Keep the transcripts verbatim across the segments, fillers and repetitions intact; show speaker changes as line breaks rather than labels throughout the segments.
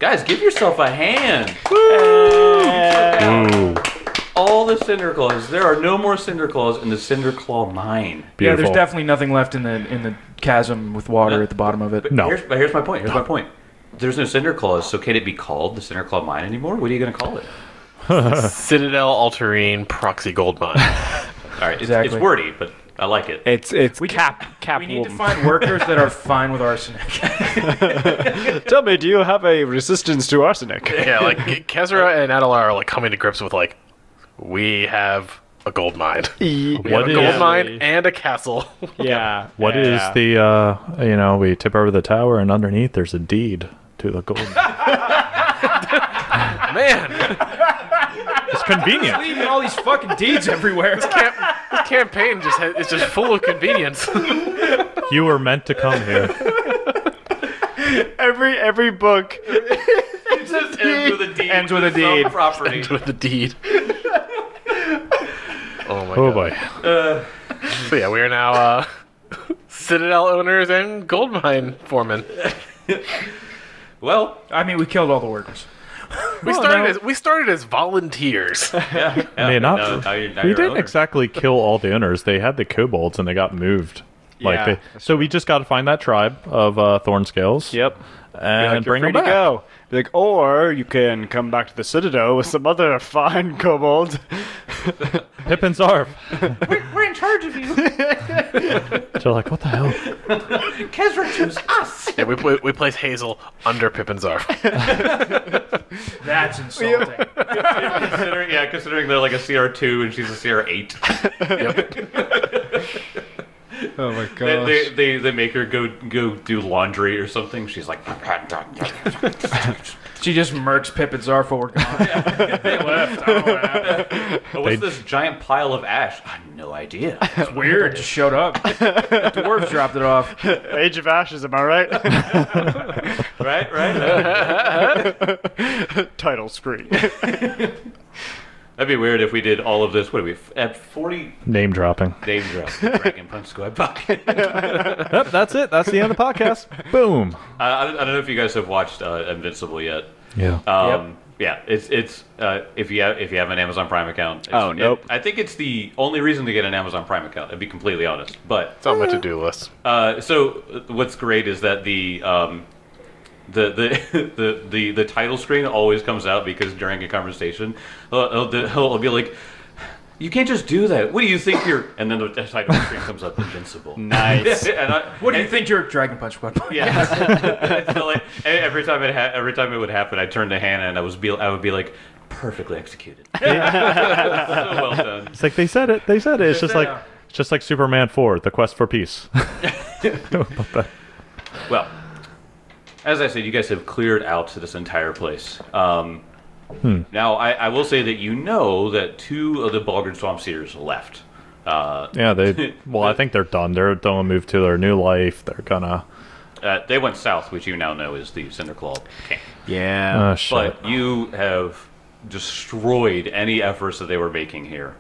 Guys, give yourself a hand.
Ooh.
All the Cinder Claws. There are no more Cinder Claws in the Cinder Claw mine.
Beautiful.
Yeah, there's definitely nothing left in the in the chasm with water
No.
at the bottom of it.
But
No.
Here's, but here's my point. Here's my point. There's no Cinder Claws, so can it be called the Cinder Claw Mine anymore? What are you going to call it?
Citadel Alterine Proxy Gold Mine.
All right, it's,
Exactly.
it's wordy, but I like it.
It's it's
We
cap cap.
We need to find workers that are fine with arsenic.
Tell me, do you have a resistance to arsenic?
Yeah, like Kezra and Adelar are like coming to grips with like, we have a gold mine. We
What
have a
is-
gold mine and a castle.
Yeah.
What is
yeah.
the, uh, you know, we tip over the tower and underneath there's a deed to the gold.
Man,
It's convenient.
Leaving all these fucking deeds everywhere.
camp- this campaign just ha- is just full of convenience.
You were meant to come here.
every every book?
It just ends with a deed.
Ends with a
some
deed.
Property.
With the deed. Oh my
Oh
god.
boy.
So yeah, we are now uh, Citadel owners and gold mine foremen.
Well,
I mean, we killed all the workers.
We started as we started as volunteers.
yeah.
I mean, not,
now- now you're- now
we
you're
didn't
owner.
exactly kill all the owners. They had the kobolds and they got moved. Like
Yeah,
they, so we just got to find that tribe of uh, thorn scales.
Yep.
And
Like,
bring
you're
them
free
back.
to go. Be like, or you can come back to the Citadel with some other fine kobolds.
Pip and Zarf.
We're in charge of you.
They're like, what the hell?
Kezra choose us.
Yeah, we, we we place Hazel under Pippin Zarf.
That's insulting.
considering, yeah, considering they're like a C R two and she's a C R eight.
Oh my
They, they, they, they make her go go do laundry or something. She's like,
She just murks Pip and Zarf while we're gone. They left. I don't know what happened.
oh, what's this giant pile of ash? I have no idea.
It's weird. It just showed up. Dwarves dropped it off.
Age of Ashes, am I right?
right, right.
Title screen.
That'd be weird if we did all of this. What are we at? Forty
Name dropping.
Dave drop Dragon Punch Squad Pocket.
Yep, that's it. That's the end of the podcast. Boom.
Uh, I, don't, I don't know if you guys have watched uh, Invincible yet.
Yeah.
Um, Yeah, it's it's uh, if you have if you have an Amazon Prime account. It's,
Oh, nope.
it- I think it's the only reason to get an Amazon Prime account. To be completely honest, but
It's on my to-do list.
uh, so uh, what's great is that the um, the, the the the the title screen always comes out because during a conversation, uh, he'll, he'll be like, "You can't just do that. What do you think you're?" And then the title screen comes up, Invincible.
Nice.
and I,
What do you
and-
think your Dragon Punch Squad?
Yeah. So, like, every time it ha- every time it would happen, I'd turn to Hannah and I was be I would be like, perfectly executed. So well done.
It's like they said it. They said it. It's just like
Yeah.
it's just like Superman four, The Quest for Peace.
Well, as I said, you guys have cleared out this entire place. Um, Now, I, I will say that you know that two of the Balgard Swamp Seers left. Uh,
Yeah, they. Well, I think they're done. They're gonna move to their new life. They're gonna.
uh, they went south, which you now know is the Cinderclaw camp.
Yeah.
Uh, shit.
But you have destroyed any efforts that they were making here.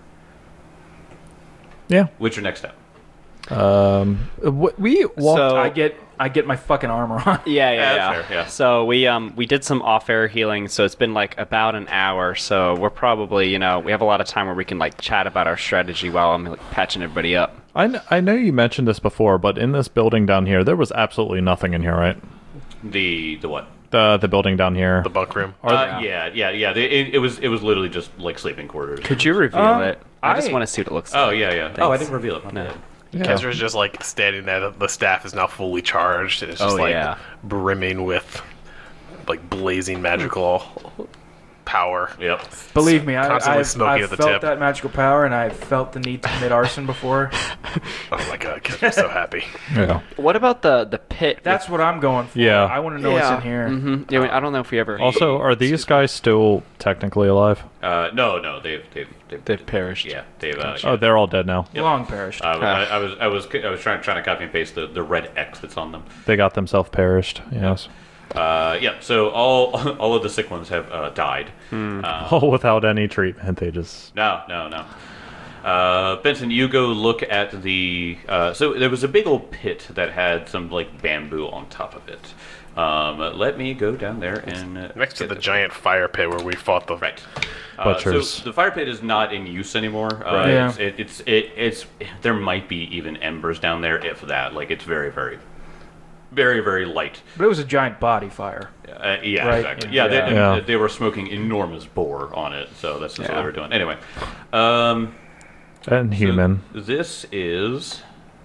Yeah.
What's your next step?
Um.
What, we walked.
So-
I get. I get my fucking armor on.
Yeah, yeah,
Yeah,
yeah.
that's fair, yeah.
So we um we did some off-air healing. So it's been like about an hour. So we're probably you know we have a lot of time where we can like chat about our strategy while I'm like patching everybody up.
I, kn- I know you mentioned this before, but in this building down here, there was absolutely nothing in here, right?
The the what?
The the building down here.
The bunk room.
Uh, yeah, yeah, yeah. They, it, it was it was literally just like sleeping quarters.
Could you reveal
Um,
it? I, just
I-
want to see what it looks
Oh
like.
yeah, yeah. Oh, I didn't reveal it. My
No.
bad.
Yeah.
Kezra's just like standing there. The, the staff is now fully charged. And it's just
Oh,
like
yeah.
brimming with like blazing magical power.
Yep.
Believe me, I,
Constantly
I've,
smoking
I've
at the
felt
tip.
that magical power, and I've felt the need to commit arson before.
Oh my god, Kezra's so happy.
Yeah.
What about the the pit?
That's what I'm going for.
Yeah.
I want to know what's in here.
hmm Yeah, I, mean, I don't know if we ever.
Also, are these guys still technically alive?
Uh, no, no, they've they've they've,
They've perished.
yeah, they've. Uh,
Oh, they're all dead now.
Long perished.
Uh, I, I was I was I was trying trying to copy and paste the, the red X that's on them.
They got themselves perished. Yes.
Uh, yeah. So all all of the sick ones have uh, died. Uh,
All without any treatment. They just.
no, no, no. Uh, Benson, you go look at the. Uh, so there was a big old pit that had some like bamboo on top of it. Um, let me go down there and uh,
Next to
get
the
this.
giant fire pit where we fought the.
Right. Uh,
Butchers.
so the fire pit is not in use anymore. Uh,
Right. Yeah.
It's, it, it's it, it's there might be even embers down there, if that. Like it's very very, very very light.
But it was a giant body fire.
Uh, yeah,
Right.
exactly. Yeah,
Yeah.
They,
Yeah.
they were smoking enormous boar on it, so that's just what
Yeah.
they were doing. Anyway, um,
And
so
human.
this is.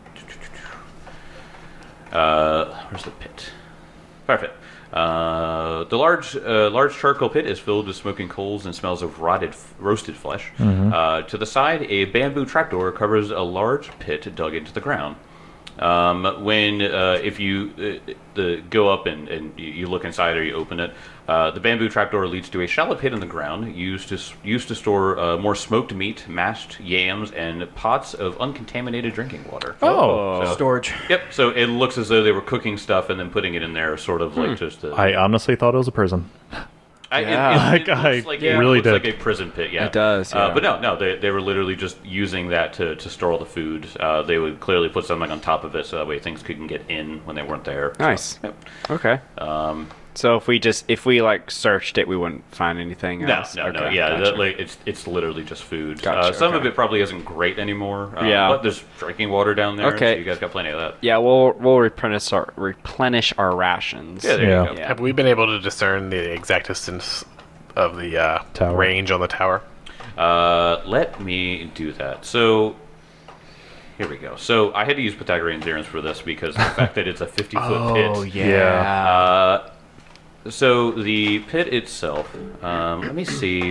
Uh, where's the pit? Perfect. Uh, the large, uh, large charcoal pit is filled with smoking coals and smells of rotted, f- roasted flesh. Uh, to the side, a bamboo trapdoor covers a large pit dug into the ground. Um, when uh, if you uh, the go up and, and you- you look inside or you open it, uh, the bamboo trapdoor leads to a shallow pit in the ground used to s- used to store uh, more smoked meat, mashed yams, and pots of uncontaminated drinking water.
Oh.
So-
Storage.
Yep. So it looks as though they were cooking stuff and then putting it in there, sort of like just. A,
I honestly thought it was a prison.
I, it-
Yeah.
it,
Like,
it looks
I
like,
Yeah.
it
really
looks
did.
like a prison pit. Yeah,
It does,
Uh,
yeah.
but no, no, they, they were literally just using that to, to store all the food. Uh, they would clearly put something on top of it so that way things couldn't get in when they weren't there. So,
Nice.
yep.
Okay.
Um,
So if we just if we like searched it, we wouldn't find anything
no,
else.
no, no.
Okay,
Yeah,
gotcha.
that, like, it's it's literally just food. uh,
Gotcha,
some of
okay.
it probably isn't great anymore. Uh,
Yeah.
but there's drinking water down there.
Okay.
So you guys got plenty of that.
Yeah, we'll we'll replenish our replenish our rations.
Yeah, there
Yeah.
you go.
Yeah.
Have we been able to discern the exact distance of the uh,
Tower.
range on the tower?
Uh, let me do that. So here we go. So I had to use Pythagorean theorems for this because the fact that it's a fifty foot pit.
Oh yeah.
Yeah.
Uh, so the pit itself. Um, let me see.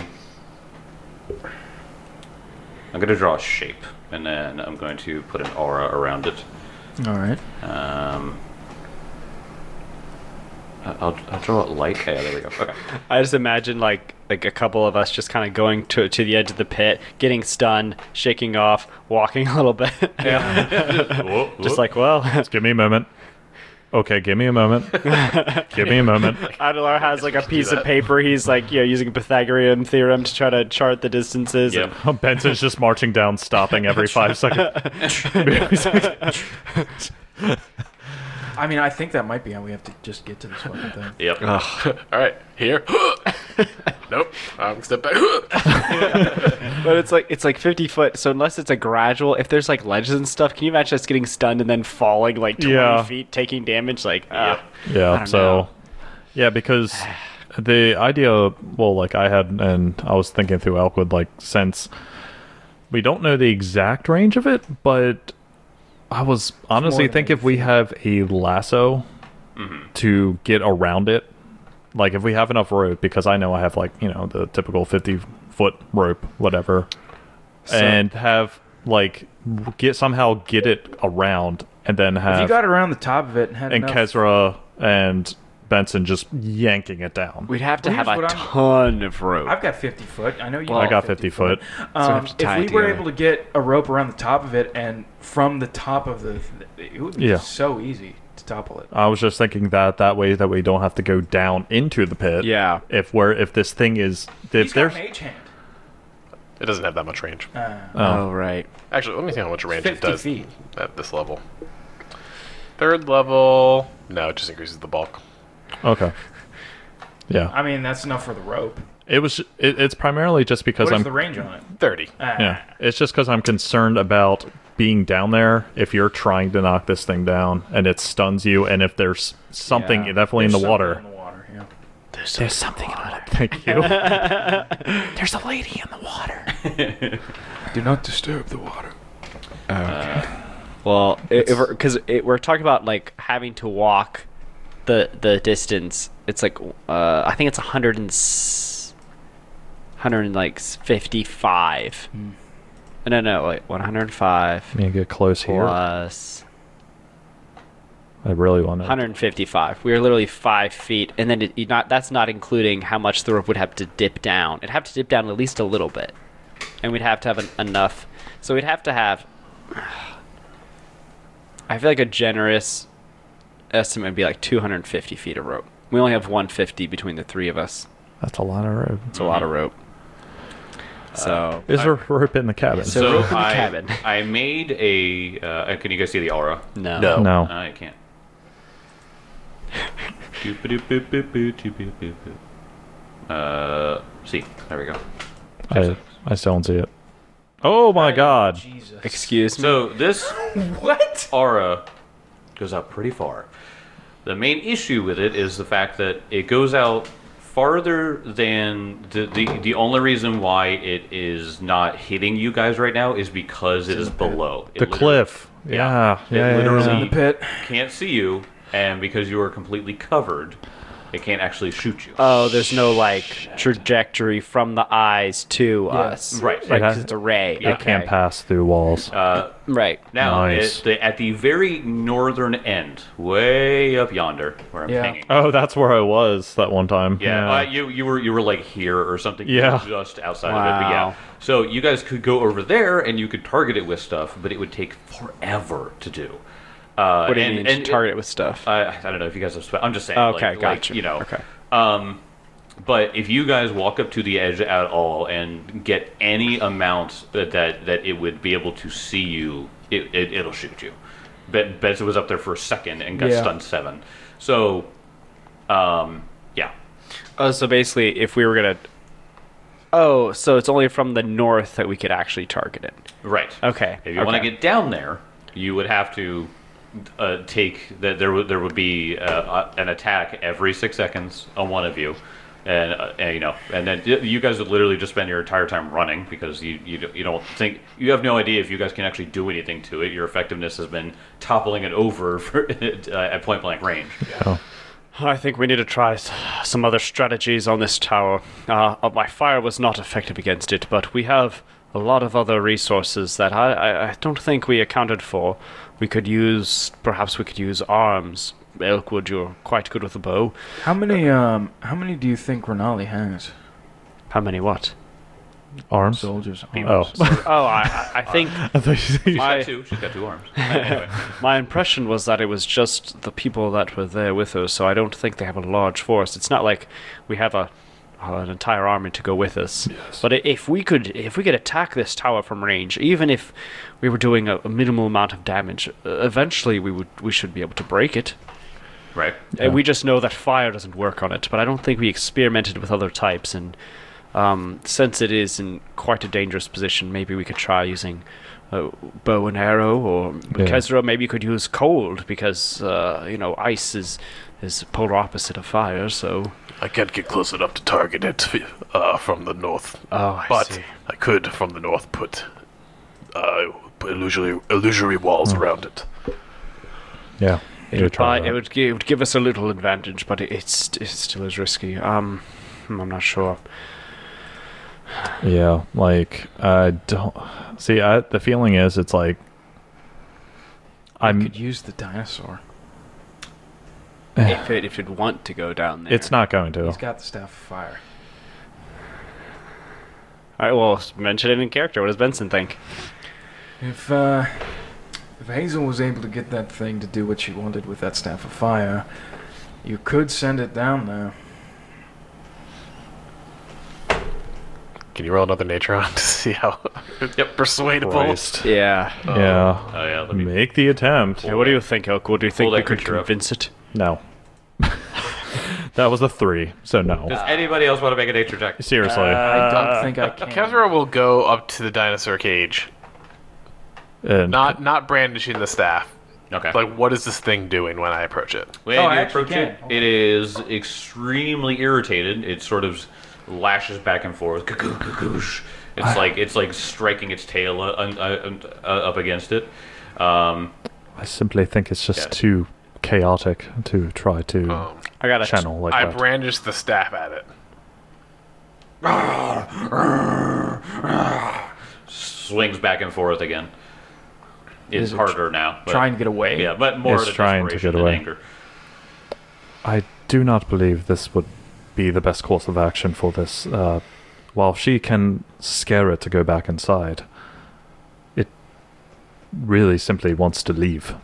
I'm going to draw a shape, and then I'm going to put an aura around it.
All right.
Um, I'll, I'll draw it light. Yeah, there we go. Okay.
I just imagine like like a couple of us just kind of going to to the edge of the pit, getting stunned, shaking off, walking a little bit.
Whoa,
just
whoa.
like, well,
Just give me a moment. Okay, give me a moment. Give me a moment.
Adelar has like a piece of
that.
paper. He's like, you know, using a Pythagorean theorem to try to chart the distances.
Yep.
and-
Benson's just marching down, stopping every five seconds.
I mean, I think that might be how we have to just get to this fucking thing.
Yep.
All right, here. Nope. I'm step back.
But it's like it's like fifty foot. So unless it's a gradual, if there's like ledges and stuff, can you imagine us getting stunned and then falling like twenty
Yeah.
feet, taking damage? Like, uh, I
Yeah,
don't
so
know.
yeah, because the idea, well, like I had, and I was thinking through Elkwood, like since we don't know the exact range of it, but I was honestly
than
think
eight
if we have a lasso to get around it, like if we have enough rope, because I know I have like you know the typical fifty foot rope, whatever, and have like get somehow get it around, and then have
If you got around the top of it and had
and
enough,
Kezra and Benson just yanking it down.
we'd have to
Well,
have
here's
a
what I'm-
ton of rope.
I've got fifty foot. I know you.
Well,
I
got
got fifty foot.
we
Um,
have to tie
if
it
we were
together.
able to get a rope around the top of it, and from the top of the, it would be
Yeah.
so easy to topple it.
I was just thinking that that way that we don't have to go down into the pit.
Yeah.
If we're if this thing is if
He's got
there's
mage hand.
It doesn't have that much range.
Uh,
Oh right.
Actually, let me see how much range it
fifty
does
feet.
at this level. Third level. No, it just increases the bulk.
okay. Yeah.
I mean, that's enough for the rope.
It was it, it's primarily just because
What is
I'm
the range on it?
thirty.
Ah,
yeah. It's just cuz I'm concerned about being down there if you're trying to knock this thing down and it stuns you, and if there's something
yeah.
definitely in
There's
the
something
water.
in the water, yeah.
There's something in the water. Thank you. There's a lady in the water.
Do not disturb the water.
Well, because we're talking about like having to walk the the distance. It's like uh, I think it's a hundred and s- hundred and like fifty-five. No, no, wait, one hundred five
Let me get close here.
plus
I really want
one
to.
hundred fifty-five. We are literally five feet, and then it, you not that's not including how much the rope would have to dip down. It'd have to dip down at least a little bit, and we'd have to have an, enough. So we'd have to have. I feel like a generous estimate would be like two hundred fifty feet of rope. We only have one hundred fifty between the three of us.
That's a lot of rope.
It's a lot of rope. So
Is there rope in the cabin?
So-
So
rope in the
I,
cabin.
I made a. Uh, can you guys see the aura?
no.
No.
no.
I can't. Doop-a-doop-boop-boop-boop-doop-boop-boop. Uh, see, there we go.
I, I still don't see it. Oh my god.
Jesus.
Excuse me.
So this
What?
aura goes out pretty far. The main issue with it is the fact that it goes out farther than the the, the only reason why it is not hitting you guys right now is because it is below It
The
literally
cliff.
Yeah.
Yeah.
It
Yeah. yeah,
literally-
yeah.
In the pit.
can't see you, and because you are completely covered, it can't actually shoot you.
Oh, there's no like trajectory from the eyes to
Yeah.
us.
Right.
Like,
It has-
'cause it's a ray.
Yeah.
It can't pass through walls.
Uh,
Right.
now,
Nice.
it, the, at the very northern end, way up yonder, where I'm
Yeah.
hanging.
Oh, that's where I was that one time.
Yeah, Uh, you you were you were like here or something. You
Yeah.
were just outside of it. But yeah,
Wow.
so you guys could go over there and you could target it with stuff, but it would take forever to do. Uh,
What do you
and,
mean?
and
target it with stuff.
I, I don't know if you guys have. Spe- I'm just saying.
Okay,
like,
gotcha.
Like, you know.
Okay.
Um, but if you guys walk up to the edge at all and get any amount that that, that it would be able to see you, it, it it'll shoot you. Bet Benson was up there for a second and got
Yeah.
stunned seven. So, um, yeah.
Oh, so basically, if we were gonna. Oh, so it's only from the north that we could actually target it.
Right.
Okay.
If you want to
okay.
get down there, you would have to uh, take that. There would there would be uh, an attack every six seconds on one of you, and, uh, and you know, and then y- you guys would literally just spend your entire time running because you you don't- you don't think you have no idea if you guys can actually do anything to it. Your effectiveness has been toppling it over for, uh, at point blank range.
Oh.
I think we need to try s- some other strategies on this tower. Uh, uh, my fire was not effective against it, but we have a lot of other resources that I, I, I don't think we accounted for. We could use, perhaps we could use arms. Elkwood, you're quite good with a bow.
How many um how many do you think Renali has?
How many what?
Arms?
Soldiers.
Oh.
Oh, I, I I think
I thought you said-
She's
I-
got two. She's got two arms. Anyway.
my impression was that it was just the people that were there with us, so I don't think they have a large force. It's not like we have a an entire army to go with us. But i- if we could, if we could attack this tower from range, even if we were doing a, a minimal amount of damage, uh, eventually we would we should be able to break it.
Right.
And we just know that fire doesn't work on it. But I don't think we experimented with other types, and um, since it is in quite a dangerous position, maybe we could try using uh, bow and arrow, or
Yeah.
Kezra maybe you could use cold because uh, you know ice is is the polar opposite of fire. So
I can't get close enough to target it uh, from the north,
oh, I
but
see.
I could from the north put uh, put illusory illusory walls around it.
Yeah.
It
you
would,
try
buy,
that.
it would give, it would give us a little advantage, but it, it's it still is risky. Um, hmm, I'm not sure.
Yeah, like I don't see. I, the feeling is it's like
I
I'm.
could use the dinosaur.
if it if it'd want to go down there,
It's not going to.
He's got the staff of fire.
All right, well, mention it in character. What does Benson think?
If uh, if Hazel was able to get that thing to do what she wanted with that staff of fire, you could send it down there.
Can you roll another nature on to see how
Yep.
persuadable?
Christ.
Yeah.
Yeah.
Oh yeah. Let me.
Make the attempt.
Hey, what do you think, Elkwood? Do you think
Pull
we
that
could
creature up.
convince it?
No. That was a three, so no.
Does anybody else want to make a nature check?
Seriously.
I don't think I can.
Kezra will go up to the dinosaur cage,
And
not not brandishing the staff.
Okay.
Like, what is this thing doing when I approach it?
When
Oh,
you
I actually
approach it,
can.
it is extremely irritated. It sort of lashes back and forth. Cuckoo, cuckoosh. It's like it's like striking its tail uh, uh, uh, up against it. Um,
I simply think it's just
Yeah.
too chaotic to try to
Um,
I got a
channel like
I
that.
brandish the staff at it.
swings back and forth again. It's
Is it
harder now. But,
Trying to get away.
yeah, but more
It's
out of
trying to
desperation
get
than
away.
anger.
I do not believe this would be the best course of action for this. Uh, while she can scare it to go back inside, it really simply wants to leave.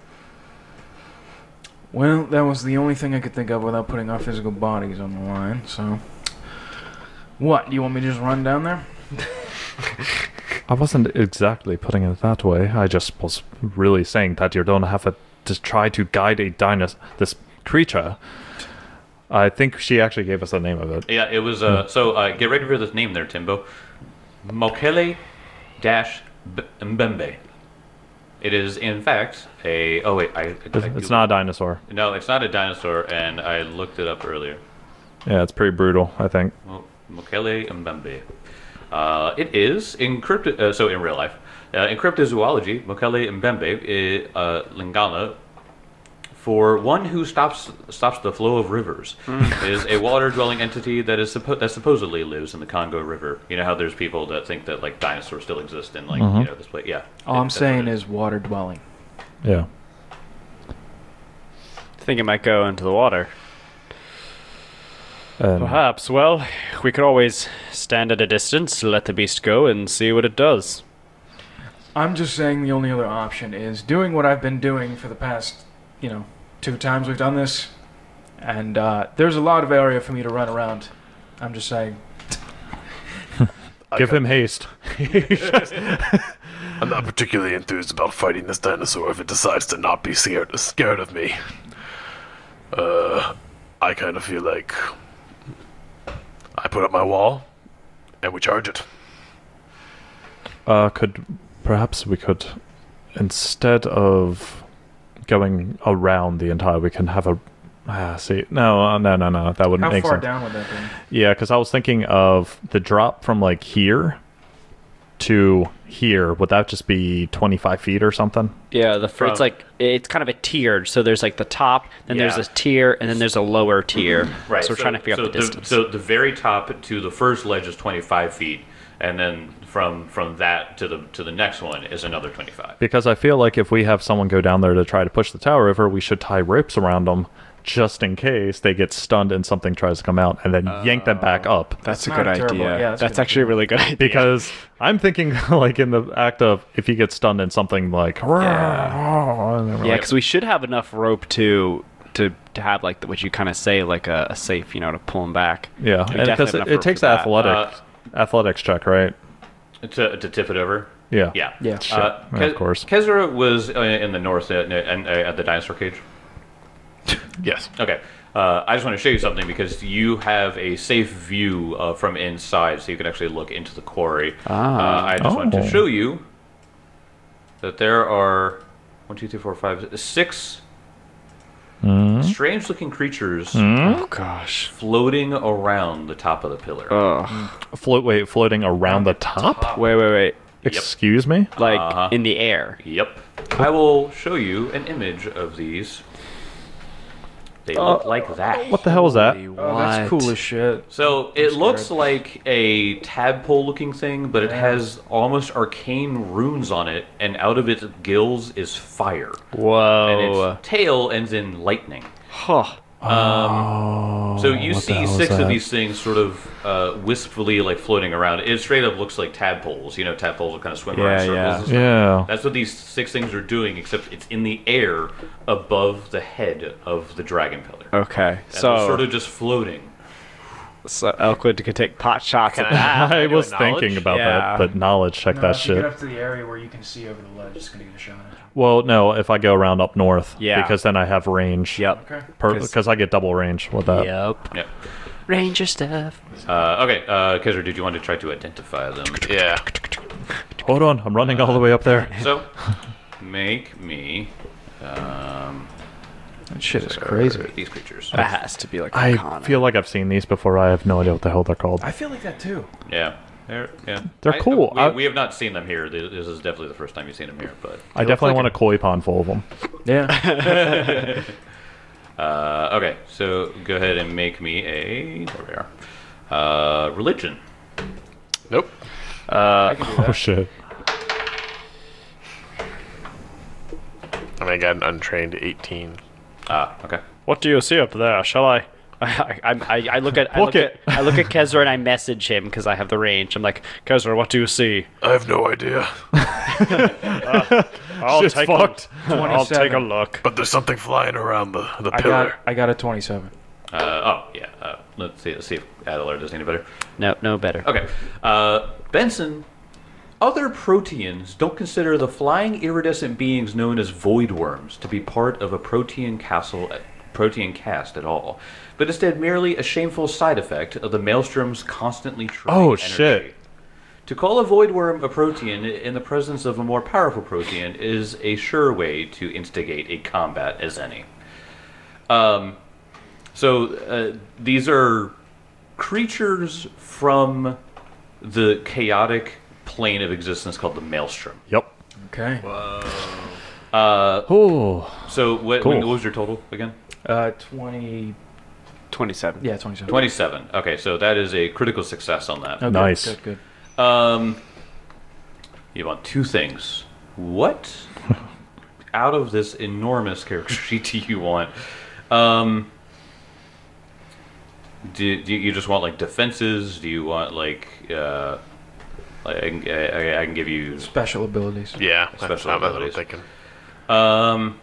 Well, that was the only thing I could think of without putting our physical bodies on the line, so... What, do you want me to just run down there?
I wasn't exactly putting it that way. I just was really saying that you don't have a, to try to guide a dinos this creature. I think she actually gave us the name of it.
Yeah, it was. Uh, so uh, get ready for this name there, Timbo. Mokele dash B- Mbembe. It is, in fact, a. Oh wait, I. I
It's, it's not a dinosaur.
No, it's not a dinosaur, and I looked it up earlier.
Yeah, it's pretty brutal, I think.
Well, Mokele Mbembe. Uh, it is in crypto. Uh, so in real life, uh, in cryptozoology, Mokele Mbembe is uh, Lingala. For one who stops stops the flow of rivers, is a water-dwelling entity that is suppo- that supposedly lives in the Congo River. You know how there's people that think that like dinosaurs still exist in like you know this place. Yeah.
All
It-
I'm
that's
saying
what it
is water dwelling.
Yeah.
I think it might go into the water.
And
Perhaps. Well, we could always stand at a distance, let the beast go, and see what it does.
I'm just saying the only other option is doing what I've been doing for the past, you know, two times we've done this. And uh, there's a lot of area for me to run around. I'm just saying.
give him haste.
I'm not particularly enthused about fighting this dinosaur if it decides to not be scared scared of me. Uh, I kind of feel like I put up my wall and we charge it.
Uh, could perhaps we could, instead of going around the entire, we can have a. Ah, see, no, uh, no, no, no. That wouldn't
How
make
far
sense.
down would that be?
Yeah, because I was thinking of the drop from like here to here. Would that just be twenty-five feet or something?
Yeah, the fr-
From-
it's like it's kind of a tiered. So there's like the top, then there's
Yeah.
a tier, and then there's a lower tier.
Right.
So we're trying to figure
so
out the distance.
So the very top to the first ledge is twenty-five feet, and then from from that to the to the next one is another twenty-five.
Because I feel like if we have someone go down there to try to push the tower over, we should tie ropes around them just in case they get stunned and something tries to come out, and then yank them back up.
that's
That's a not good a terrible- idea. yeah, that's a
that's
good
actually a really good idea.
Because I'm thinking, like, in the act of if you get stunned and something like,
Yeah.
and then we're
yeah,
like,
because we should have enough rope to to to have like the, what you kind of say like a, a safe, you know, to pull them back.
yeah,
We
and
definitely
because
have enough
it, it
rope
takes
for that.
athletics, athletics check, right?
To to tip it over.
Yeah,
Yeah.
Yeah.
Shit.
Uh,
Yeah,
Ke-
of course.
Kezra was uh, in the north uh, and uh, at the dinosaur cage.
Yes.
Okay. Uh, I just want to show you something because you have a safe view uh, from inside, so you can actually look into the quarry.
Ah.
Uh, I just want
Oh.
to show you that there are one, two, three, four, five, six
Mm-hmm.
strange-looking creatures
Oh gosh.
floating around the top of the pillar.
Oh.
float, wait, floating around the top.
Wait, wait, wait.
Excuse me.
Like
Uh-huh.
in the air.
Yep. I will show you an image of these. They look like that.
What the hell is that?
Oh, that's cool as shit.
So it
I'm
looks
scared.
like a tadpole looking thing, but it
Yeah.
has almost arcane runes on it, and out of its gills is fire. And
Whoa.
its tail ends in lightning.
Huh.
Oh,
So you
what the
see
hell is
six of
that?
these things sort of uh, wistfully like floating around. It straight up looks like tadpoles. You know, tadpoles will kind of swim
Yeah,
around circles.
yeah.
and stuff.
Yeah.
That's what these six things are doing, except it's in the air above the head of the dragon pillar.
Okay.
And
So,
they're sort of just floating.
so Elkwood could take pot shots at that.
I was
knowledge?
thinking about
Yeah.
that, but knowledge, check
No,
that
if you get
shit.
up to the area where you can see over the ledge, it's gonna get a shot at.
Well, no, if I go around up north,
Yeah.
because then I have range.
Yep.
Okay.
Because I get double range with that.
Yep.
Yep.
Ranger stuff.
Uh, okay, uh, Kezra, did you want to try to identify them?
Yeah.
Hold on, I'm running all the way up there.
So, make me um,
That shit is
uh,
crazy.
these creatures.
That has to be like
I
Arcana.
feel like I've seen these before. I have no idea what the hell they're called.
I feel like that too.
Yeah, they're yeah.
They're
I-
cool.
We,
I-
we have not seen them here. Th- This is definitely the first time you've seen them here. But
I definitely want a koi pond full of them.
Yeah.
uh, okay, so go ahead and make me a there we are. Uh, religion.
Nope.
I can do
Oh
that.
shit.
I mean, I got an untrained eighteen.
Ah, okay.
What do you see up there? Shall I? I, I, I, I look at I
Book
look
it.
at I look at Kezra and I message him because I have the range. I'm like, Kezra, what do you see?
I have no idea.
I'll
Shit's
take
fucked.
A, I'll take a
twenty-seven.
look.
But there's something flying around the, the
I
pillar.
got I got a twenty-seven.
Uh, oh yeah. Uh, let's see. Let's see if Adler does any better.
No, no better.
Okay. Uh, Benson Other proteans don't consider the flying iridescent beings known as void worms to be part of a protean castle, protean cast at all, but instead merely a shameful side effect of the maelstrom's constantly training
Oh,
energy.
shit.
To call a void worm a protean in the presence of a more powerful protean is a sure way to instigate a combat as any. Um, so uh, these are creatures from the chaotic plane of existence called the maelstrom.
Yep.
Okay.
Uh,
Oh.
so what,
Cool.
what was your total again?
Uh, twenty.
twenty-seven.
Yeah, twenty-seven.
twenty-seven. Okay, so that is a critical success on that.
Okay,
Nice.
Good, good.
Um, you want two things. What out of this enormous character sheet do you want? Um, do, do you just want like defenses? Do you want like uh, like I can, I, I can give you
Special abilities.
Yeah, that's,
Special
that's what I'm
abilities.
thinking.
um.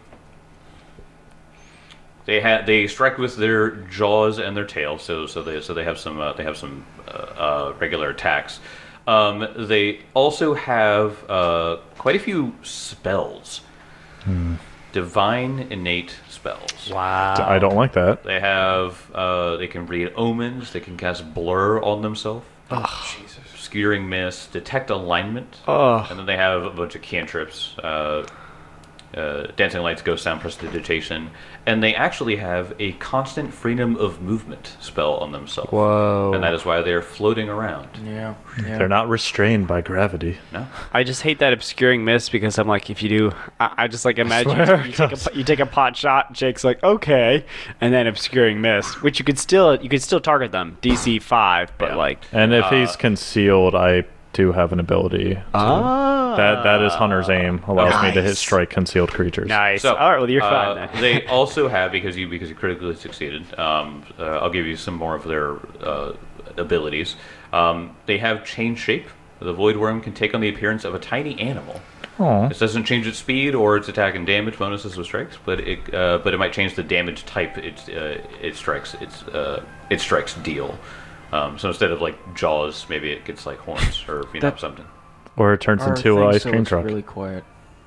They ha- they strike with their jaws and their tail, so so they so they have some uh, they have some uh, uh, regular attacks. Um, they also have uh, quite a few spells, divine innate spells.
Wow.
I don't like that.
They have uh, they can read omens. They can cast blur on themselves.
Oh,
Jesus.
Obscuring mist, detect alignment,
oh.
and then they have a bunch of cantrips. Uh, uh, dancing lights, ghost sound, prestidigitation, and they actually have a constant freedom of movement spell on themselves.
Whoa.
And that is why they're floating around.
Yeah. yeah.
They're not restrained by gravity.
No,
I just hate that obscuring mist because I'm like, if you do, I, I just like imagine
swear,
you, take a, you take a pot shot. Jake's like, okay, and then obscuring mist, which you could still you could still target them D C five, but
Yeah.
like
And if
Uh,
he's concealed, I do have an ability. to-
ah,
that that is Hunter's aim. Allows me to hit
Nice.
strike concealed creatures.
nice.
So,
All right, well you're
uh,
fine then.
they also have because you because you critically succeeded. Um, uh, I'll give you some more of their uh, abilities. Um, they have change shape. The void worm can take on the appearance of a tiny animal.
Aw.
This doesn't change its speed or its attack and damage bonuses with strikes, but it uh, but it might change the damage type it uh, it strikes its uh, it strikes deal. Um, so instead of like jaws, maybe it gets like horns or you know
That-
something.
Or it turns
Our
into
thing
an ice
still
cream
looks
truck.
really quiet.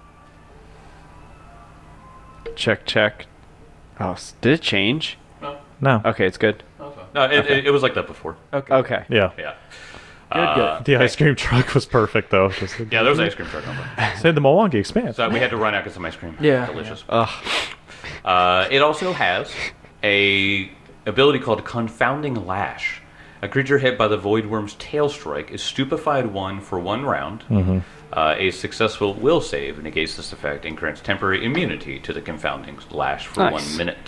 Check check. Oh, s- did it change?
No.
Okay, it's good.
No, it, it, it was like that before.
Okay.
Okay.
Yeah.
Yeah.
Good,
Uh,
good.
The ice cream truck was perfect though. Just like,
Yeah, there was an ice cream truck on there.
Say the Milwaukee expands.
So we had to run out get some ice cream.
Yeah,
Delicious.
Ugh.
Uh, it also has a ability called Confounding Lash. A creature hit by the Void Worm's tail strike is stupefied one for one round.
Mm-hmm.
Uh, a successful will save negates this effect and grants temporary immunity to the Confounding Lash for
Nice.
one minute.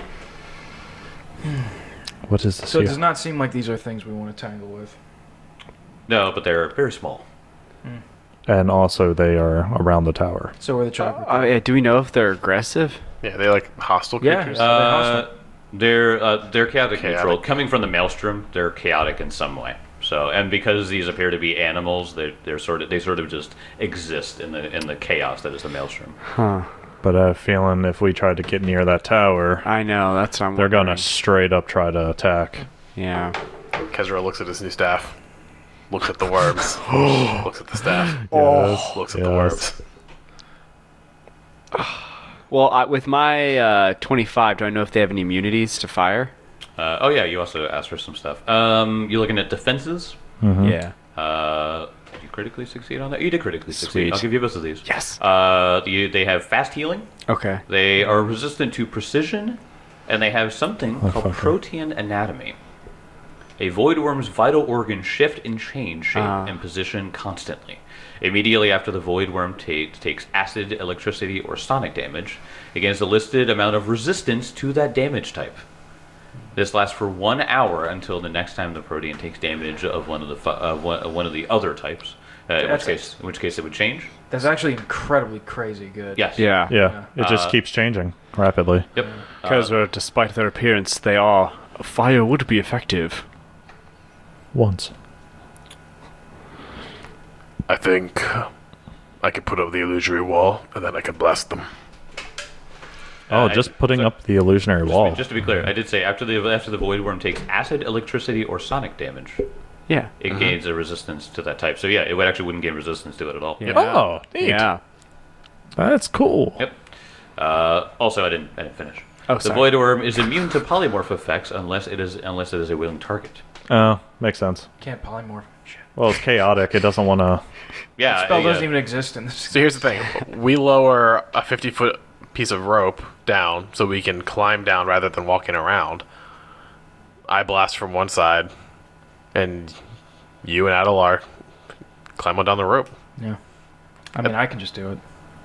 What is this?
So it
here?
does not seem like these are things we want to tangle with.
No, but they're very small.
And also they are around the tower.
So are the chocolate.
Oh, yeah, do we know if they're aggressive?
Yeah, they like hostile
Yeah.
creatures.
Are they
Uh,
hostile?
they're uh, they're chaotic,
Chaotic.
neutral. Coming from the Maelstrom, they're chaotic in some way. So, and because these appear to be animals, they they're sort of they sort of just exist in the in the chaos that is the Maelstrom.
Huh.
But I have a feeling if we tried to get near that tower,
I know, that's what I'm
they're gonna
wondering.
straight up try to attack.
Yeah.
Kezra looks at his new staff, looks at the worms, looks at the staff,
Yes,
looks at the
yes.
worms.
Well, I, with my uh, twenty-five, do I know if they have any immunities to fire?
Uh, oh yeah, you also asked for some stuff. Um, you're looking at defenses.
Mhm.
Yeah.
Uh, did you critically succeed on that? You did critically succeed.
Sweet.
I'll give you both of these.
Yes.
Uh, you, they have fast healing.
Okay.
They are resistant to precision, and they have something
Oh,
called
fucker.
protean anatomy. A void worm's vital organs shift and change shape
Ah.
and position constantly. Immediately after the void worm ta- takes acid, electricity, or sonic damage, it gains a listed amount of resistance to that damage type. This lasts for one hour until the next time the protean takes damage of one of the fu- uh, one, uh, one of the other types. Uh, in which
That's-
case, in which case it would change.
That's actually incredibly crazy good.
Yes.
Yeah.
Yeah, it just
Uh,
keeps changing rapidly.
Yep.
Because
Uh,
uh, despite their appearance, they are. Fire would be effective.
Once.
I think I could put up the illusory wall, and then I could blast them.
Oh,
Uh,
just putting
so-
up the illusionary
Just,
wall.
to be- just to be clear, I did say after the after the void worm takes acid, electricity, or sonic damage,
Yeah.
it gains a resistance to that type. So yeah, it would actually wouldn't gain resistance to it at all.
Yeah.
Oh, neat.
Yeah.
That's cool.
Yep. Uh, also, I didn't. I didn't finish.
Oh,
the
sorry.
Void Worm is immune to polymorph effects unless it is unless it is a willing target.
Oh, makes sense.
Can't polymorph. Shit.
Well, it's chaotic. It doesn't want to.
Yeah.
The spell
yeah.
doesn't even exist in this.
So here's the thing: we lower a fifty foot piece of rope down so we can climb down rather than walking around. I blast from one side, and you and Adelar climb on down the rope.
Yeah. I mean, I can just do it.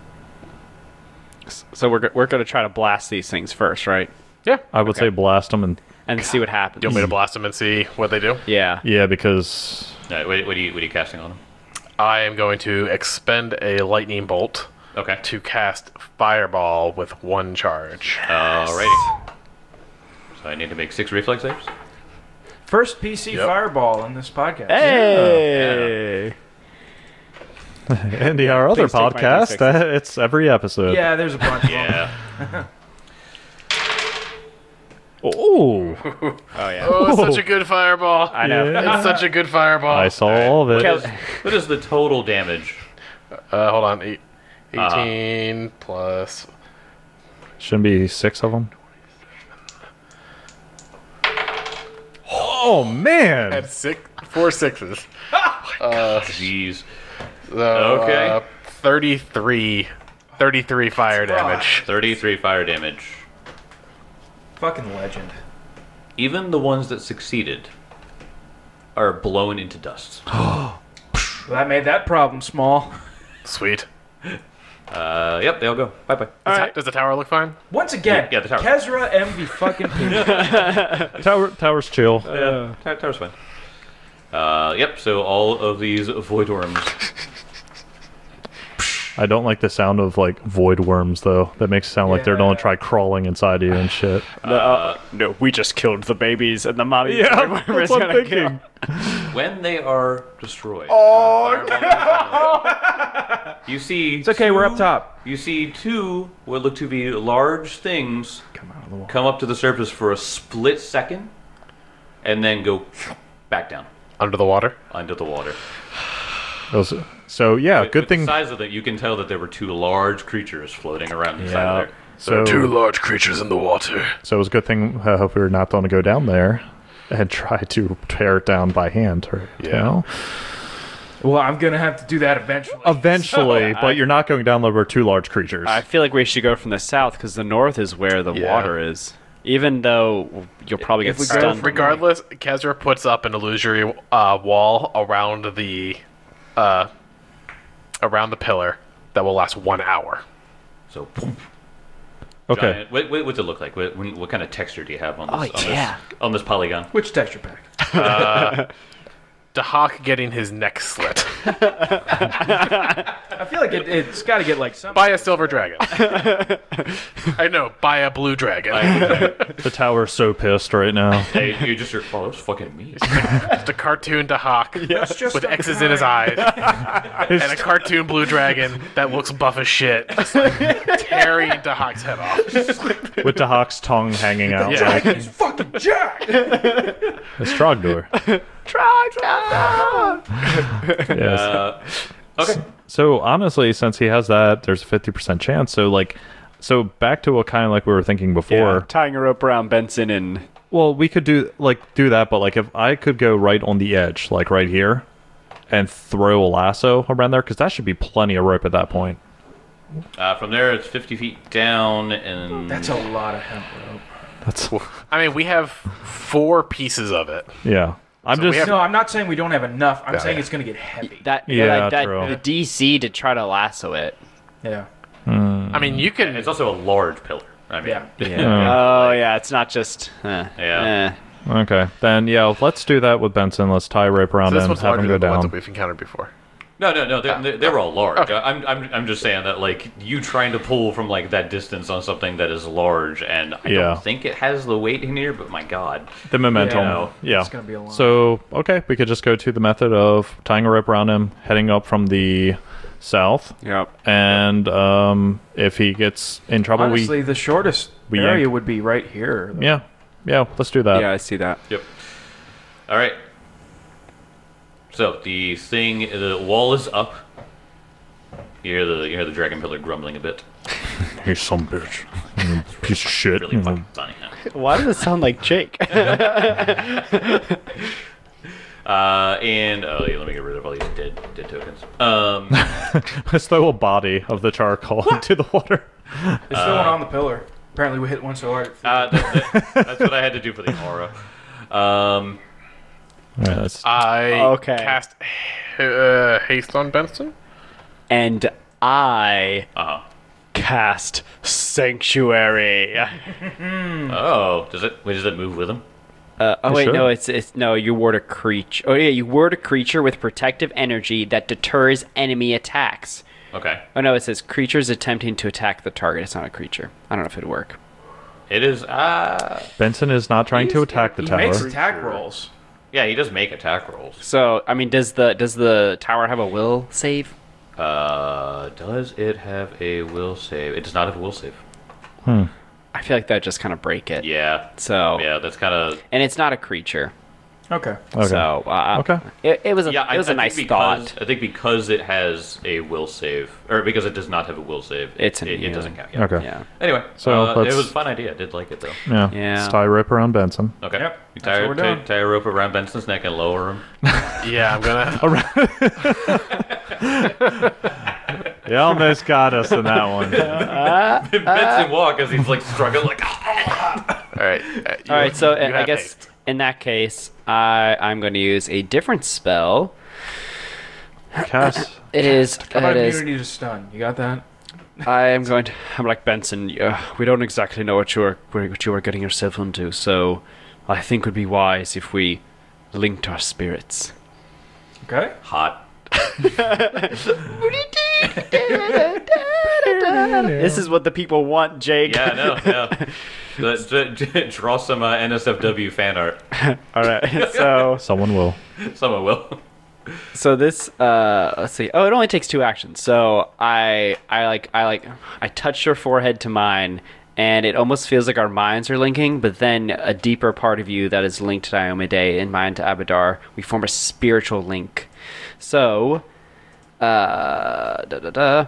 So we're, go- we're going to try to blast these things first, right?
Yeah,
I would
okay.
say blast them and
And see what happens.
You want me to blast them and see what they do?
Yeah.
yeah, because
All right, what, what are you what are you casting on him?
I am going to expend a lightning bolt
Okay.
to cast fireball with one charge.
Alrighty. So I need to make six reflex saves.
First P C
Yep.
fireball in this podcast.
Hey!
Andy, our other
Please take my D
podcast,
sixes.
uh, it's every episode.
Yeah, there's a bunch of them.
Yeah.
Oh,
Oh, yeah.
Oh, it's such a good fireball.
I know.
Yeah.
It's such a good fireball.
I saw all of it.
What is, what is the total damage?
Uh, hold on. Eight,
Uh-huh.
eighteen plus.
Shouldn't be six of them. Oh man!
Had six, four sixes.
Jeez.
So,
Okay.
Uh, thirty-three, thirty-three fire damage.
thirty-three fire damage.
Fucking legend.
Even the ones that succeeded are blown into dust.
Well, that made that problem small.
Sweet.
Uh, yep, they all go. Bye bye.
Does, the- does the tower look fine?
Once again,
Yeah, the tower.
Kezra M V fucking P.
Tower, tower's chill.
Yeah, tower, tower's fine. Uh, yep. So all of these void worms.
I don't like the sound of like void worms though. That makes it sound like they're
Yeah.
gonna try crawling inside you and shit.
The, uh, no, we just killed the babies and the mommy.
Yeah, that's what I'm thinking.
When they are destroyed. Oh no! You see.
It's okay, we're up top.
You see two what look to be large things
Come out of the wall.
come up to the surface for a split second, and then go back down
Under the water?
under the water.
Those- So yeah,
With-
good
with
thing.
The size of it, you can tell that there were two large creatures floating around inside
Yeah.
of there.
So
Two large creatures in the water.
so it was a good thing. I hope we were not going to go down there and try to tear it down by hand. Or, you
Yeah.
know?
Well, I'm gonna have to do that eventually.
Eventually,
So, I-
but you're not going down there where two large creatures.
I feel like we should go from the south because the north is where the
Yeah.
water is. Even though you'll probably
If
get
we go-
stunned.
Regardless, Kezra puts up an illusory uh, wall around the uh, around the pillar that will last one hour.
So, boom,
okay.
giant. What, what, what's it look like? What, what kind of texture do you have on this?
Oh,
on
yeah.
This, on this polygon.
Which texture pack?
Dahak getting his neck slit
I feel like it, it's got to get like some.
by a silver dragon. I know, by a blue dragon.
The tower's so pissed right now.
Hey, you just, oh, that was fucking me.
Just a cartoon Dahak
That's just
with
a
X's in his eyes, and a cartoon blue dragon that looks buff as shit, just like tearing Dahak's head off.
With the hawk's tongue hanging out.
Yeah.
Like,
He's fucking Jack.
it's Trogdor. Yes.
Uh, okay.
So honestly, since he has that, there's a fifty percent chance. So like, so back to what kind of like we were thinking
Yeah,
before.
tying a rope around Benson and
Well, we could do like do that, but like if I could go right on the edge, like right here, and throw a lasso around there, because that should be plenty of rope at that point.
Uh, from there, it's fifty feet down, and
That's a lot of hemp rope.
That's
I mean, we have four pieces of it.
yeah. I'm
So we
just
have-
No, I'm not saying we don't have enough. I'm
Yeah,
saying
yeah.
it's gonna get heavy.
that.
Yeah,
that, that
true.
the D C to try to lasso it.
Yeah.
I mean, you can.
it's also a large pillar. I mean,
Yeah.
Oh yeah, it's not just. Uh,
Yeah.
eh.
okay. Then yeah, let's do that with Benson. Let's tie a rope around
this
him,
one's
have him
larger
go
than the ones
down.
that we've encountered before.
No, no, no. They're, they're, they're all large.
Okay.
I'm, I'm, I'm just saying that, like, you trying to pull from like that distance on something that is large, and I
Yeah.
don't think it has the weight in here. But my God,
The momentum.
Yeah.
Yeah.
It's gonna be a lot.
So okay, we could just go to the method of tying a rope around him, heading up from the south,
Yep.
and um, if he gets in trouble,
Honestly, the shortest
we
area
yank.
would be right here.
we yeah, yeah, let's do that.
Yeah, I see that.
Yep. All right. So the thing, the wall is up. You hear the you hear the dragon pillar grumbling a bit.
Hey, some bitch. You piece of shit.
Really fucking funny. Huh?
Why does it sound like Jake?
Uh, and oh yeah, let me get rid of all these dead dead tokens. Um,
Let's throw a body of the charcoal into the water.
There's still one on the pillar. Apparently, we hit one so hard.
uh, that, that, that's what I had to do for the aura. Um,
Yeah, that's,
I
Okay.
cast uh, haste on Benson.
And I
uh
cast Sanctuary.
Oh, does it? Wait, does it move with him?
Uh, oh
It
wait,
should.
no, it's it's no. You ward a creature. Oh yeah, you ward a creature with protective energy that deters enemy attacks.
Okay,
Oh no, it says creatures attempting to attack the target. It's not a creature. I don't know if it'd work.
it is. Uh
Benson is not trying to
He's-
attack the
He
tower.
makes attack rolls.
yeah, he does make attack rolls.
So I mean, does the does the tower have a will save?
Uh, does it have a will save? It does not have a will save.
I feel like that just kind of break it.
Yeah,
So
yeah, that's kind of.
and it's not a creature.
Okay.
Okay.
So uh,
Okay.
it, it was a
Yeah, I,
it was a
I
nice
think
thought.
because, I think because it has a will save, or because it does not have a will save, it,
It's
it, it
immune.
doesn't count. Yeah.
Okay.
Yeah.
Anyway,
So
uh, it
let's-
was a fun idea. I did like it though.
Yeah.
Yeah.
Let's tie a rope around Benson.
Okay.
Yep,
You
that's
tie,
what we're
tie,
doing.
tie a rope around Benson's neck and lower him.
Yeah, I'm gonna.
You almost got us in that one.
Benson walk as he's like struggling, like.
All right. uh, you-
All right, so
you
I
have
guess
haste.
in that case, I I'm going to use a different spell.
Cass.
It is.
How about
It is.
immunity to stun? You got that?
I am going to. I'm like Benson. Uh, we don't exactly know what you are what you are getting yourself into, so I think it would be wise if we linked our spirits.
Okay.
Hot.
This is what the people want, Jake.
Yeah, no, yeah. Let's d- d- draw some uh, N S F W fan art.
All right. So
Someone will.
Someone will.
so this uh let's see. Oh, it only takes two actions. So I I like I like I touch your forehead to mine, and it almost feels like our minds are linking, but then a deeper part of you that is linked to Diomede and mine to Abadar, we form a spiritual link. So uh da da da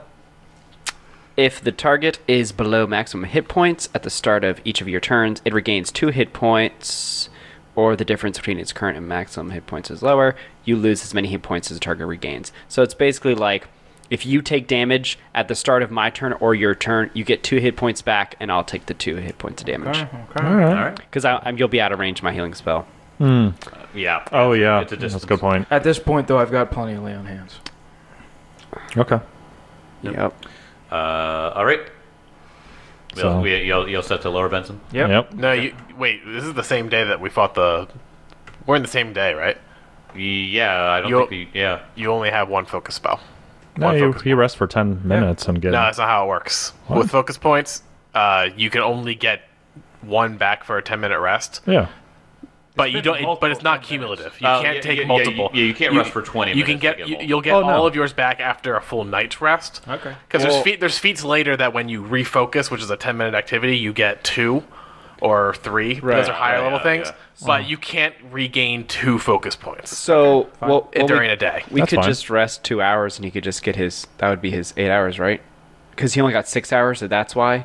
if the target is below maximum hit points at the start of each of your turns, it regains two hit points, or the difference between its current and maximum hit points is lower. You lose as many hit points as the target regains. So it's basically like if you take damage at the start of my turn or your turn, you get two hit points back, and I'll take the two hit points of damage
Okay. okay.
All right.
All right.
because I'm you'll be out of range of my healing spell.
Yeah.
Oh, yeah.
It's a
That's
distance.
a good point.
At this point, though, I've got plenty of lay on hands.
Okay.
Yep.
Yep.
Uh, all right.
So-
You'll, we, you'll, you'll set to lower Benson?
Yep.
Yep.
No, you wait. This is the same day that we fought the. We're in the same day, right?
Yeah, I don't
You'll-
think we. Yeah.
You only have one focus spell.
No,
One
you,
focus
you rest for ten minutes and get.
No, that's not how it works.
What?
With focus points, uh, you can only get one back for a ten minute rest,
Yeah.
but you
been
don't. It, but
multiple
it's not
ten minutes.
cumulative. You
Oh,
can't
yeah,
take
yeah, yeah,
multiple.
you- yeah, you can't rest for twenty
You can
minutes
get.
to get
You,
multiple.
you'll get
Oh, no.
all of yours back after a full night's rest.
Okay.
Because
Well-
there's feat, there's feats later that when you refocus, which is a ten minute activity, you get two or three.
Right.
Those are higher
Yeah,
level
yeah,
things.
yeah.
But you can't regain two focus points
So well, well,
during
we,
a day.
we
That's
could
fine.
just rest two hours, and he could just get his. That would be his eight hours, right? Because he only got six hours, so that's why.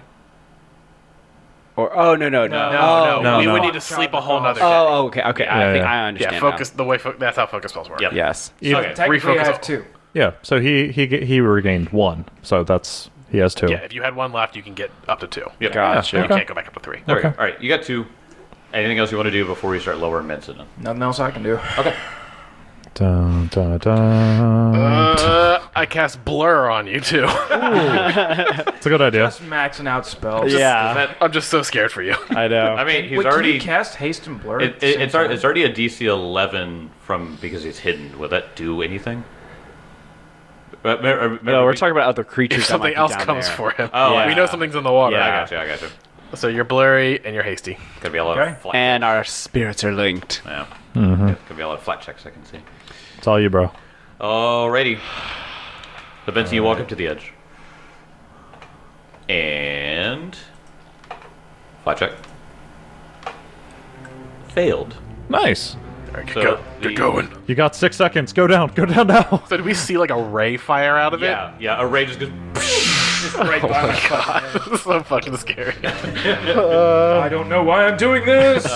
Or oh no no no
No,
oh,
no,
no,
we
no.
would need to sleep a whole nother day.
Oh, oh, okay, okay. I
Yeah,
think
yeah.
I understand.
yeah,
now.
focus the way fo- that's how focus spells work.
Yep.
Yes.
You-
Okay.
Technically, I
refocus-
have two.
Yeah. So he he ge- he regained one. So that's he has two.
Yeah, if you had one left, you can get up to two.
Yep.
Gotcha.
You
Okay.
can't go back up to three.
There we go.
Okay.
All right, you got two. Anything else you want to do before we start lowering Benson?
Nothing else I can do.
Okay.
Dun, dun, dun.
Uh, I cast blur on you too.
It's a good idea.
Just maxing out spells.
Yeah,
I'm just so scared for you.
I know.
I mean, he's
Wait,
already.
Can you cast haste and blur?
It,
at the
it,
same
it's, al-
time?
it's already a D C eleven from because he's hidden. Will that do anything? Uh, me- uh, remember
no, we're
we-
talking about other creatures.
If
that might
something
be
else
down
comes
there.
for him,
Oh,
Yeah.
we know something's in the water.
I
Yeah.
got you. I got you.
So you're blurry and you're hasty.
Could be a lot
Okay.
of flat.
And our spirits are linked.
Yeah.
Mm-hmm.
Could be a lot of flat checks I can see.
It's all you, bro.
Alrighty. So Benson, you walk up to the edge. And flat check. Failed.
Nice.
Alright, get,
So
go,
the-
get going.
You got six seconds. Go down. Go down now.
So did we see like a ray fire out of
Yeah, yeah. A ray just goes.
Right
it?
by
Oh
my
my god, this is so fucking scary.
I don't know why I'm doing this.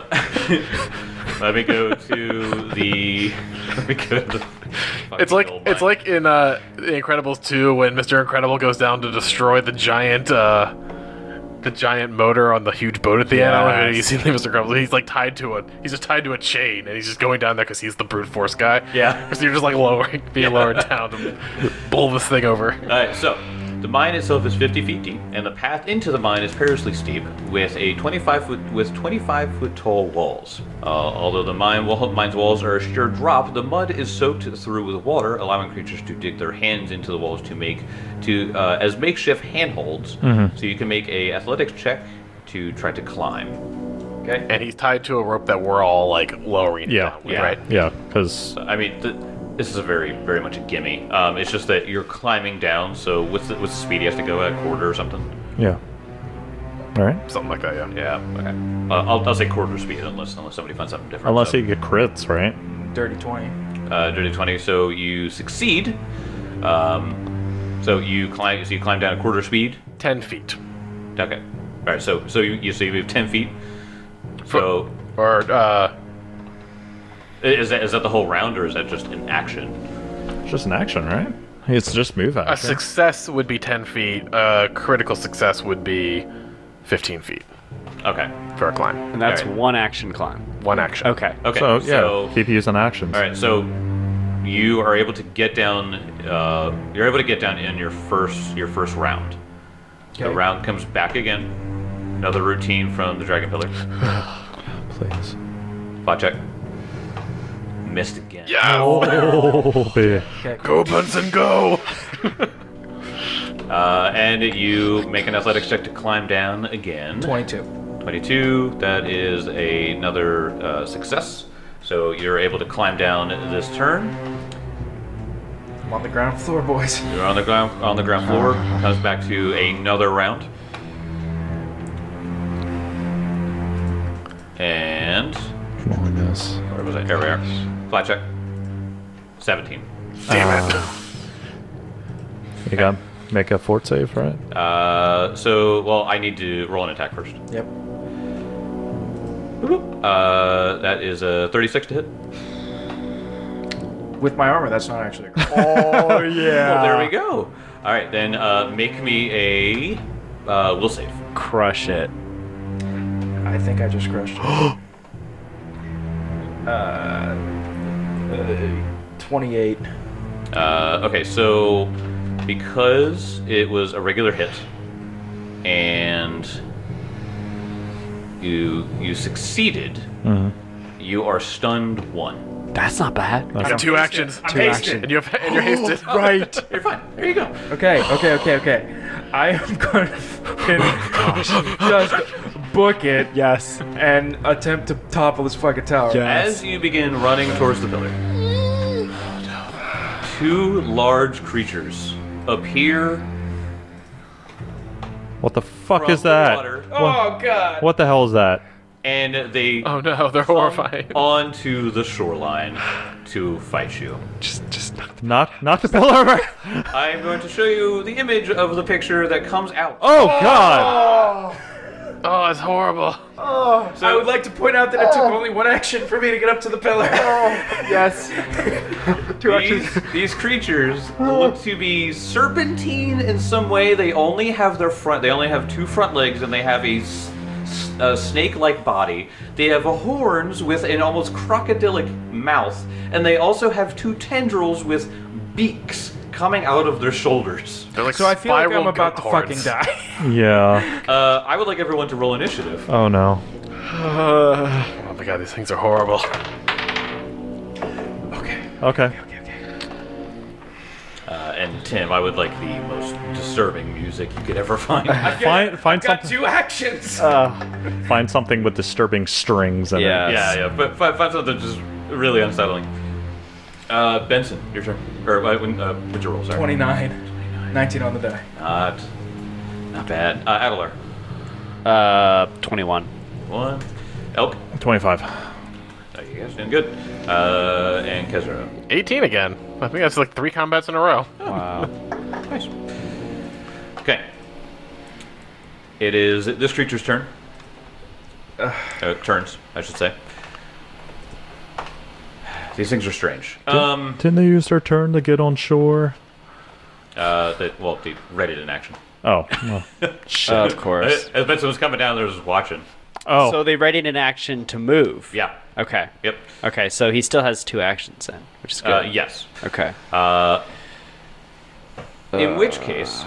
Let me go to the. Let me go to the.
It's like
fucking
it's
gold
like in uh, The Incredibles two when Mister Incredible goes down to destroy the giant uh, the giant motor on the huge boat at the end. I don't know if you've seen Mister Incredible. He's like tied to a he's just tied to a chain and he's just going down there because he's the brute force guy.
Yeah.
So you're just like lowering, being lowered down to pull this thing over.
All right, so the mine itself is fifty feet deep, and the path into the mine is perilously steep, with a twenty-five foot with twenty-five foot tall walls. Uh, although the mine wall, mine's walls are a sheer drop, the mud is soaked through with water, allowing creatures to dig their hands into the walls to make to uh, as makeshift handholds. So you can make a athletics check to try to climb. Okay.
And he's tied to a rope that we're all like lowering
Yeah.
down with,
Yeah.
right?
Yeah, because
I mean, th- this is a very, very much a gimme. Um, it's just that you're climbing down. So what's the, what's the speed he has to go at? Quarter or something?
yeah. All right.
Something like that, yeah.
Yeah. Okay. Uh, I'll, I'll say quarter speed unless unless somebody finds something different.
Unless
so,
you get crits, right?
Dirty twenty.
uh, dirty twenty. So you succeed. Um, so you climb. So you climb down a quarter speed.
Ten feet.
Okay. All right. So so you you so you move ten feet. So
Or uh
is that is that the whole round or is that just an action?
It's just an action, right? It's just move
a
action.
success would be ten feet, a critical success would be fifteen feet
Okay.
for a climb.
And that's
Alright.
one action climb.
One action.
Okay.
Okay.
So yeah,
So,
keep using actions.
all right. So you are able to get down. Uh, you're able to get down in your first your first round. The
Okay.
round comes back again. Another routine from the Dragon Pillar.
Please.
Spot check. Missed again.
Yeah!
Oh, baby.
Okay.
Go, Bunsen, go!
Uh, and you make an athletics check to climb down again.
Twenty-two.
twenty-two. That is a, another uh, success. So you're able to climb down this turn.
I'm on the ground floor, boys.
You're on the ground on the ground floor. Comes back to another round. And
Come on, this.
where was I? Here we are. Flat check. seventeen.
Damn it.
You got make a fort save, right?
Uh, so well, I need to roll an attack first.
Yep.
Uh, that is a thirty-six to hit.
With my armor, that's not actually a crit.
Oh yeah.
Well, there we go. All right, then uh, make me a uh, will save.
Crush it.
I think I just crushed it. uh, uh, twenty-eight.
Uh, okay, so because it was a regular hit, and you you succeeded, you are stunned one.
That's not bad.
You have two actions.
I'm
Two
hasted.
action.
And, you have, and you're hasted.
Right.
You're fine. There you go.
Okay, okay, okay, okay. I am going to fucking just book it
Yes.
and attempt to topple this fucking tower.
Yeah.
As you begin running towards the pillar, two large creatures appear
What the fuck
from
is
the
that?
water,
Oh, God.
What the hell is that?
and they
Oh no, they're
come
horrifying.
onto the shoreline to fight you.
Just, just.
Knock, knock the pillar over.
I am going to show you the image of the picture that comes out.
Oh god.
Oh, it's horrible.
Oh, I would like to point out that it took only one action for me to get up to the pillar.
Yes.
These, these creatures look to be serpentine in some way. They only have their front. They only have two front legs, and they have a, s- s- a snake-like body. They have horns with an almost crocodilic mouth, and they also have two tendrils with beaks coming out of their shoulders.
They're like
So I feel like I'm
spiral
about to
goat
fucking
horns.
die.
Yeah.
Uh, I would like everyone to roll initiative.
Oh no.
Oh my god, these things are horrible.
Okay.
Okay.
Uh, and Tim, I would like the most disturbing music you could ever find.
Find find
Got
something.
two actions.
Find something with disturbing strings in
Yeah.
it.
Yeah, yeah, but find, find something just really unsettling. Uh, Benson, your turn. Or uh, when, uh, what's your roll? Sorry.
twenty-nine. nineteen on the die.
Not, not bad. Uh, Adelar.
Uh, twenty-one.
One. Elk.
Twenty-five.
Uh, you guys doing good. Uh, and Kezra.
eighteen again. I think that's like three combats in a row.
Wow.
Nice. Okay. It is this creature's turn. Uh, turns, I should say. These things are strange. Um,
Didn't they use their turn to get on shore?
uh, that well, they read it in action.
Oh, well. Shit.
Of course.
As Benson was coming down there, was watching.
oh,
So they readied an action to move.
Yeah.
Okay.
Yep.
Okay, so he still has two actions then, which is good.
Uh, yes.
Okay.
Uh, in which case,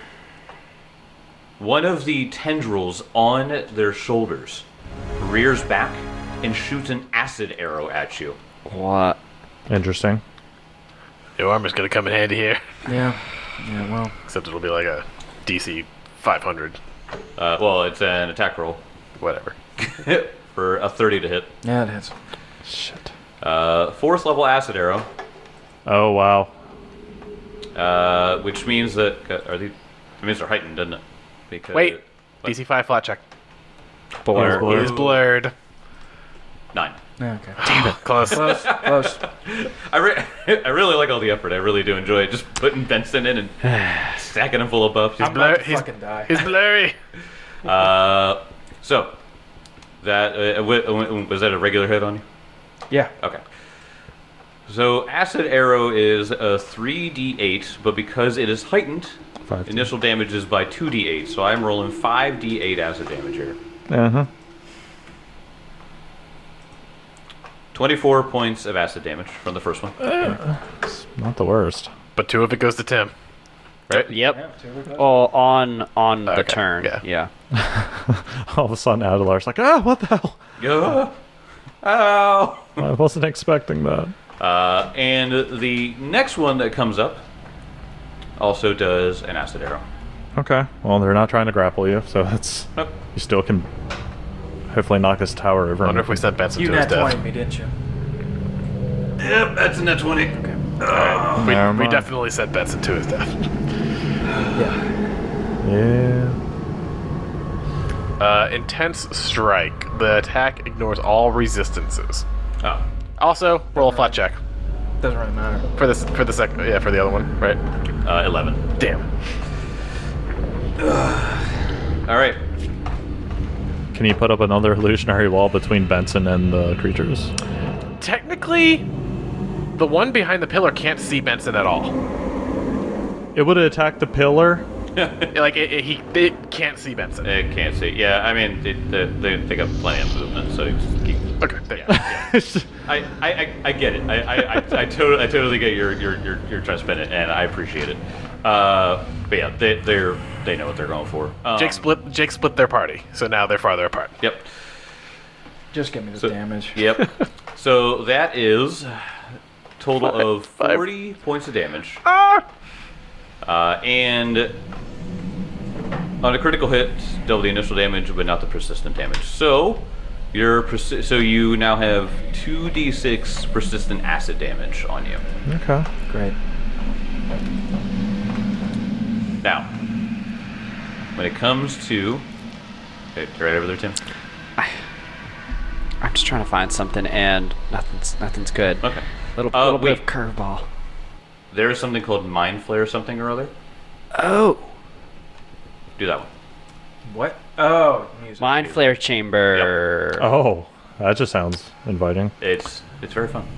one of the tendrils on their shoulders rears back and shoots an acid arrow at you.
What?
interesting.
Your armor's gonna come in handy here.
Yeah. Yeah, well.
Except it'll be like a D C five hundred,
Uh, well, it's an attack roll
whatever.
for a thirty to hit.
Yeah, it hits.
Shit.
Uh, fourth level acid arrow,
Oh, wow.
uh, which means that uh, are these? It means they're heightened, doesn't it? Because
Wait, D C five flat check.
Blur.
Blur.
He is blurred.
nine.
Yeah, okay.
Close.
Close. Close.
I re- I really like all the effort. I really do enjoy it. Just putting Benson in and stacking him full of buffs.
I'm
blur-
about to
he's-
fucking die.
He's blurry.
Uh, so that uh, w- w- was that a regular hit on you?
Yeah.
Okay. So acid arrow is a three d eight, but because it is heightened,
Five.
initial damage is by two d eight. So I'm rolling five d eight acid damage here.
Uh huh.
twenty-four points of acid damage from the first one.
It's not the worst.
But two of it goes to Tim. Right?
Yep.
Yeah, two of it.
Oh, on on the
Okay,
turn.
yeah.
Yeah.
All of a sudden, Adelar's like, ah, what the hell?
Yeah. Ow.
I wasn't expecting that.
Uh, and the next one that comes up also does an acid arrow.
Okay. Well, they're not trying to grapple you, so that's
Nope.
you still can hopefully knock this tower over.
I wonder
and-
if we sent Benson
You
to his
nat
death.
twenty me, didn't you?
Yep, that's a net twenty.
Okay.
We,
Never
we
mind.
definitely sent Benson to his death.
Yeah.
Yeah.
Uh, intense strike. The attack ignores all resistances.
Oh.
Also, roll a flat check
Doesn't really matter.
for this for the second. Yeah, for the other one, right?
Uh, eleven.
Damn.
All right.
Can you put up another illusionary wall between Benson and the creatures?
Technically, the one behind the pillar can't see Benson at all.
It would attack the pillar.
Like it, it, he it can't see Benson.
It can't see. Yeah, I mean, it, they, they, they got plenty of movement, so you just keep.
Okay, there.
Yeah, yeah. I, I, I, I get it. I, I, I, I, totally, I totally get your, your, your, your trying to spin it, and I appreciate it. Uh, but yeah, they, they're, they know what they're going for. Um,
Jake split. Jake split their party, so now they're farther apart.
Yep.
Just give me the
So-
damage.
Yep. So that is total of
Five.
forty points of damage.
Ah!
Uh, and on a critical hit, double the initial damage, but not the persistent damage. So your persi- so you now have two d six persistent acid damage on you.
Okay.
Great.
Now, when it comes to, okay, right over there, Tim.
I'm just trying to find something, and nothing's nothing's good.
Okay.
Little
Uh,
little bit of
wait.
curveball.
There is something called Mind Flare, something or other.
Oh,
Do that one.
What? Oh, music.
Mind Flare Chamber.
Oh, that just sounds inviting.
It's it's very fun.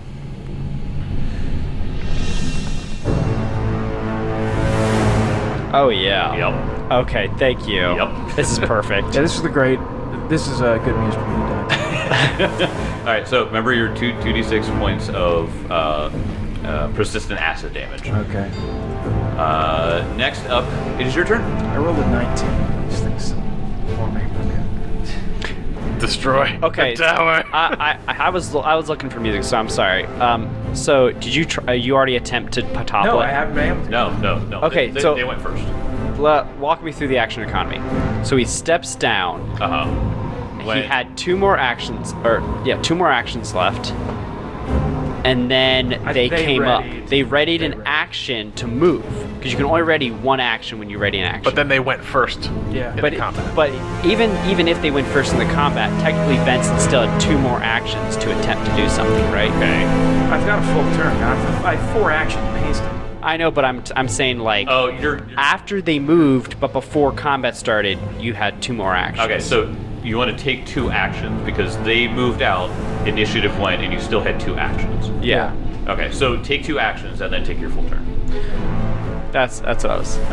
Oh yeah.
Yep.
Okay, thank you.
Yep.
This is perfect.
Yeah, this is the great. This is uh, good music for me to die.
All right. So remember your two two d six points of uh, uh, persistent acid damage.
Okay.
Uh, next up, it is your turn.
I rolled a nineteen. These things for me.
Destroy
Okay,
the tower.
I, I I was I was looking for music, so I'm sorry. Um, so did you try? You already attempted Patopla?
No, I haven't been able to.
No, no, no.
Okay,
they, they,
so-
they went first.
Le- walk me through the action economy. So he steps down.
Uh huh.
He had two more actions, or yeah, two more actions left. And then
I-
they,
they
came
readied-
up. They readied
they
an
readied.
action. action to move because you can only ready one action when you ready an action.
But then they went first.
Yeah.
in
but
the combat.
but even even if they went first in the combat, technically Benson still had two more actions to attempt to do something, right?
Okay.
I've got a full turn. I've, I have four action pasted.
I know, but I'm I'm saying like
Oh, you're, you're
after they moved, but before combat started, you had two more actions.
okay. So you want to take two actions because they moved out, initiative went, and you still had two actions.
yeah,
Okay, so take two actions and then take your full turn.
that's that's what I was.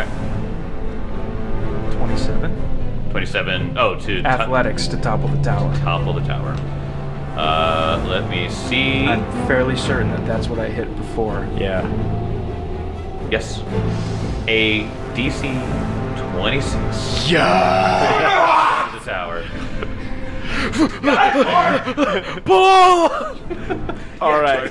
twenty-seven.
Twenty-seven. Oh, to
Athletics to topple the tower.
to topple the tower. Uh, let me see.
I'm fairly certain that that's what I hit before.
Yeah.
Yes. A D C twenty-six.
Yeah!
The tower.
All right.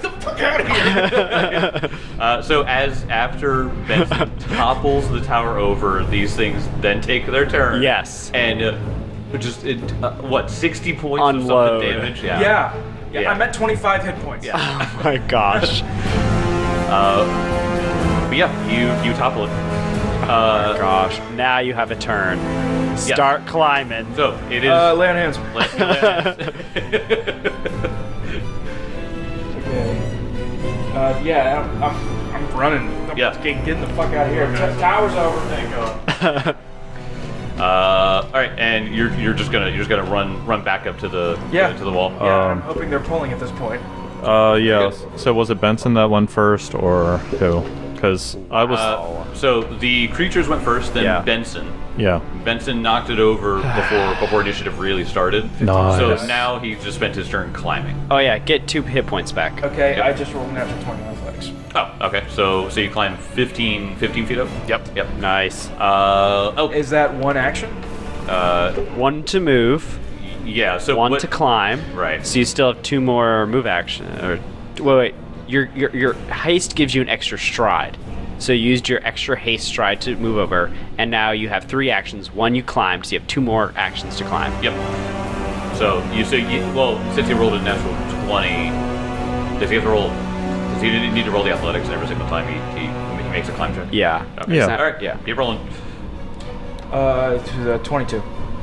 Uh, so as after Benson topples the tower over, these things then take their turn.
Yes.
And uh, just it, uh, what sixty points
Unload.
of something damage. Yeah.
Yeah. Yeah,
Yeah.
I'm at twenty-five hit points.
Yeah.
Oh my gosh.
Uh, but yeah, you you topple it. Uh,
Gosh. Now you have a turn. Start climbing.
so it is.
Uh, lay on hands.
let- let-
Okay. Uh, yeah, I'm, I'm, I'm running. I'm
Yeah.
getting, getting the fuck out of here. The tower's over. Thank God.
uh, all right, and you're you're just gonna you're just gonna run run back up to the
Yeah.
to the wall.
Yeah,
Um,
I'm hoping they're pulling at this point.
Uh, yeah.
Okay.
So was it Benson that went first, or who? Because I was,
Uh, so the creatures went first, then
Yeah.
Benson.
yeah.
Benson knocked it over before before initiative really started.
Nice.
So now he's just spent his turn climbing.
Oh yeah, get two hit points back.
Okay,
Yep.
I just rolled a natural twenty on athletics.
Oh, okay. So so you climb fifteen, fifteen feet up.
Yep.
Yep.
Nice.
Uh oh.
Is that one action?
Uh
One to move,
yeah. So
one
what,
to climb.
Right.
So you still have two more move action. Or wait, wait. Your your your haste gives you an extra stride. So you used your extra haste stride to move over, and now you have three actions. One you climbed, so you have two more actions to climb.
Yep. So you so you well since he rolled a natural twenty, does he have to roll? Does he need to roll the athletics every single time he he, he makes a climb check?
Yeah.
Okay.
Yeah.
All right. Yeah. Keep rolling.
Uh, to the twenty-two.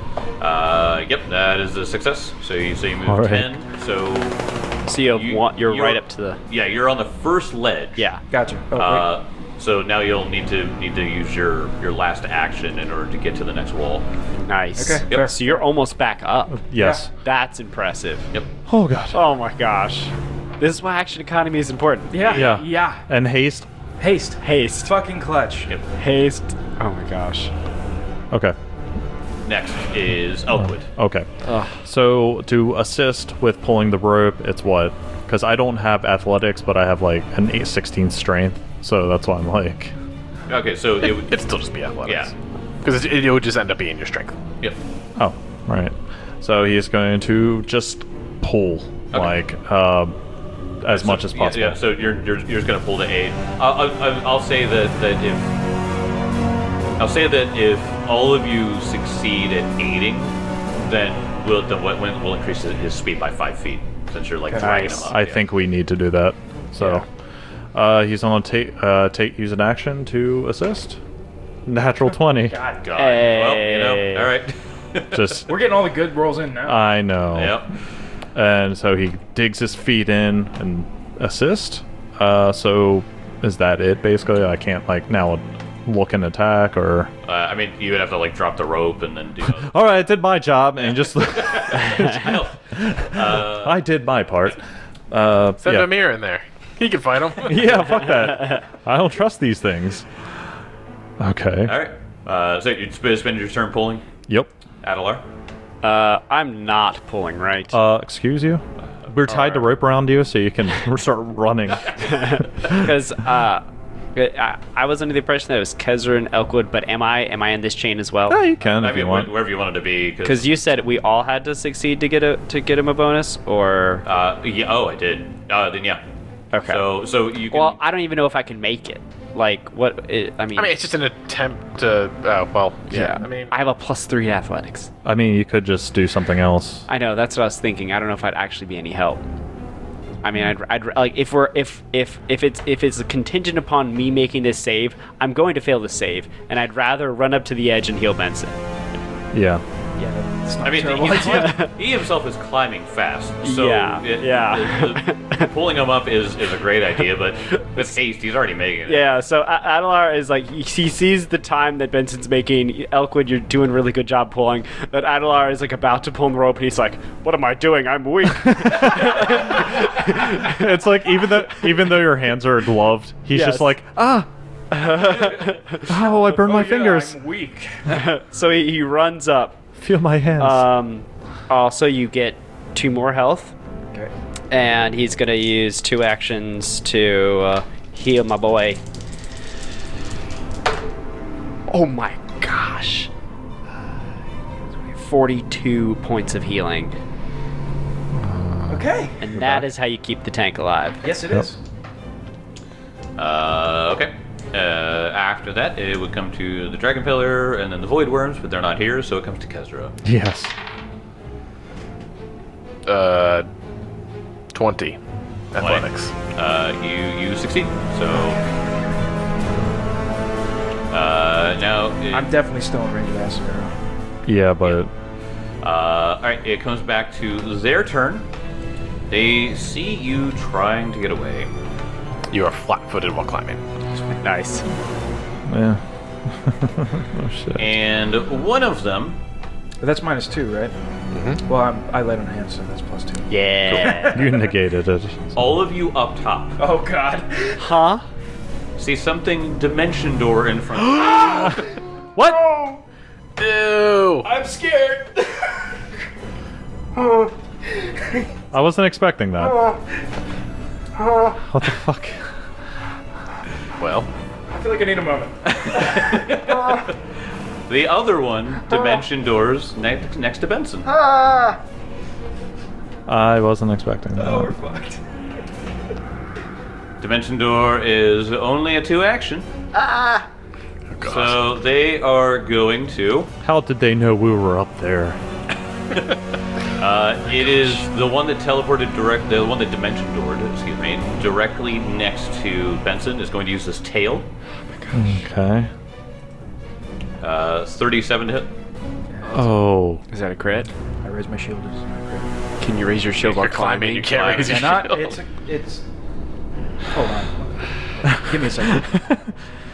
Uh, yep, that is a success. So you so you move
All right.
ten. So
So you have
You-
one, you're,
you're-
right up to the
yeah, you're on the first ledge.
yeah.
Gotcha. Oh,
Uh, so now you'll need to need to use your your last action in order to get to the next wall.
Nice.
Okay,
Yep.
fair.
So you're almost back up.
Yes.
That's impressive.
Yep.
Oh god.
Oh my gosh. This is why action economy is important.
wait. Yeah.
Yeah.
Yeah.
And haste.
Haste.
Haste.
Fucking clutch.
Yep.
Haste. Oh my gosh.
Okay.
Next is Elkwood.
Okay.
Ugh.
So to assist with pulling the rope, it's what? Because I don't have athletics, but I have like an eight sixteen strength, so that's why I'm like.
Okay, so it would.
It'd still just be athletics.
Yeah.
Because it, it would just end up being your strength.
Yep.
Oh, right. So he's going to just pull like uh, as
So-
much as
yeah,
possible.
Yeah, so you're, you're, you're just going to pull the eight. I'll, I'll, I'll say that, that if I'll say that if all of you succeed at aiding, then we'll then we'll, we'll increase his speed by five feet since you're like
Okay.
dragging
Nice.
him up.
I
yeah.
think we need to do that. So uh, he's going to take uh, take use an action to assist. Natural twenty.
God.
God. Well, you know.
Hey.
All right.
Just
We're getting all the good rolls in now.
I know.
Yep.
And so he digs his feet in and assist. Uh, so is that it? Basically, I can't like now look and attack or.
Uh, I mean, you would have to like drop the rope and then do. Other-
All right, I did my job and just.
uh,
I did my part. Uh,
Send
yeah.
Amir in there. He can fight him.
Yeah, fuck that. I don't trust these things. Okay.
all right. Uh, so you sp- spend your turn pulling,
Yep.
Adelar.
Uh, I'm not pulling, right?
Uh, excuse you. We're tied to rope around you, so you can start running.
Because uh, I, I was under the impression that it was Kezra and Elkwood, but am I am I in this chain as well?
Yeah, you can
I
if
mean,
you want.
wherever you wanted to be.
Because you said we all had to succeed to get a to get him a bonus, or
Uh, yeah. Oh, I did. Uh, then yeah.
okay.
So so you can.
well, I don't even know if I can make it. Like what? It, I mean,
I mean, it's just an attempt to. Uh, well, yeah.
yeah.
I mean,
I have a plus three athletics.
I mean, you could just do something else.
I know that's what I was thinking. I don't know if I'd actually be any help. I mean, I'd, I'd like if we're if if if it's if it's contingent upon me making this save, I'm going to fail the save, and I'd rather run up to the edge and heal Benson.
Yeah.
Yeah, that's not
I
a
mean,
terrible
he,
idea.
he himself is climbing fast, so
Yeah,
it-
yeah.
it- the- pulling him up is, is a great idea. But with haste, he's already making it.
Yeah, so A- Adelar is like he he sees the time that Benson's making. Elkwood, you're doing a really good job pulling. But Adelar is like about to pull the rope, and he's like, "What am I doing? I'm weak."
It's like even though even though your hands are gloved, he's
Yes.
just like, ah. Oh, I burned my
Oh, yeah,
fingers.
I'm weak.
So he, he runs up.
Feel my hands.
Um, also, you get two more health,
Okay.
and he's gonna use two actions to uh, heal my boy. Oh my gosh! Forty-two points of healing,
Okay.
and that is how you keep the tank alive.
Yes, it
Yep.
is.
Uh, okay. Uh, after that, it would come to the Dragon Pillar and then the Void Worms, but they're not here, so it comes to Kezra.
yes.
Uh, twenty. Athletics.
Uh, you you succeed. So uh, now it,
I'm definitely still in range of acid arrow.
Yeah, but
uh, all right. It comes back to their turn. They see you trying to get away.
You are flat-footed while climbing.
Nice.
yeah. Oh shit.
And one of them,
But that's minus two, right? Mm-hmm. Well, I'm, I laid on hands, so that's plus two.
Yeah.
You negated it.
all of you up top,
Oh God.
Huh?
see something dimension door in front of you.
What?
Ew!
I'm scared.
I wasn't expecting that. What the fuck?
Well,
I feel like I need a moment.
The other one, dimension doors next next to Benson.
I wasn't expecting that.
Oh, we're fucked.
Dimension door is only a two action.
oh gosh.
So they are going to.
How did they know we were up there?
Uh, it is the one that teleported direct. The one that dimension doored. Excuse me. Directly next to Benson is going to use his tail.
Okay.
Uh, thirty-seven to hit.
Oh.
Is that a crit?
I raise my shield. It's not great.
Can you raise your shield while
You're climbing, you can't raise your
Cannot.
shield.
It's. A, it's. Hold on. Give me a second.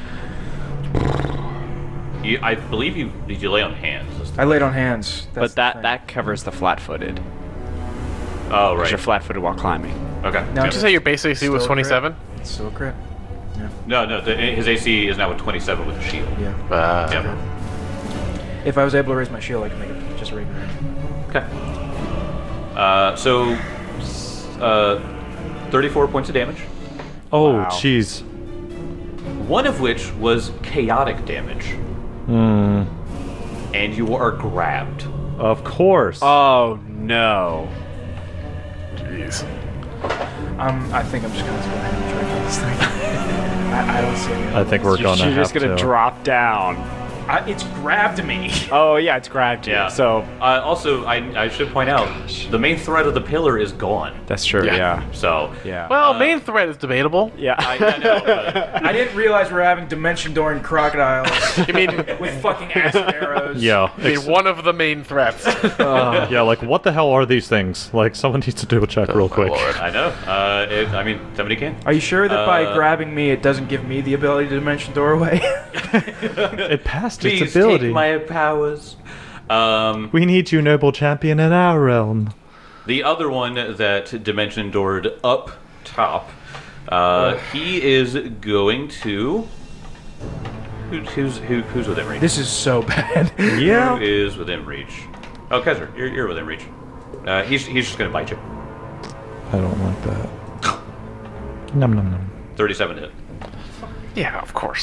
You, I believe you. Did you lay on hands? This
I laid on hands. That's
But
the
that
thing.
that covers the flat-footed.
Oh
'Cause
right.
You're flat-footed while climbing.
Okay.
No,
Did you say your base A C was
Still a crit.
twenty-seven?
It's still a crit.
No, no. The, his A C is now at twenty-seven with a shield.
Yeah.
Uh,
Yeah.
If I was able to raise my shield, I could make it just a regular.
Okay. Uh, so, uh, thirty-four points of damage.
Oh,
Wow.
jeez.
One of which was chaotic damage,
Hmm.
and you are grabbed.
Of course.
Oh no.
Jeez.
Um, I think I'm just gonna have to go ahead and try to kill this thing. I, I don't see any.
I think we're
You're,
gonna
you're
have
just gonna
to.
drop down.
I, it's grabbed me.
Oh yeah, it's grabbed you.
Yeah.
So
Uh, also, I, I should point out the main threat of the pillar is gone.
that's true.
Yeah.
Yeah.
So,
Yeah.
Well, main threat is debatable.
yeah.
I, I know. But
I didn't realize we were having dimension door and crocodiles
I mean,
with fucking acid arrows.
Yeah.
I mean,
ex-
one of the main threats.
yeah, like, what the hell are these things? Like, someone needs to do a check real
Oh, my
quick.
lord.
I know. Uh, it, I mean, somebody can.
Are you sure that by
Uh,
grabbing me, it doesn't give me the ability to dimension door away?
It passed
Please
its ability.
take my powers. Um,
We need you, noble champion, in our realm.
the other one that dimension doored up top, uh, he is going to. Who, who's who, who's within reach?
This is so bad.
Yeah.
Who is within reach? Oh, Kezra, you're, you're within reach. Uh, he's he's just gonna bite you.
I don't like that. Num num num.
Thirty-seven to hit.
Yeah, of course.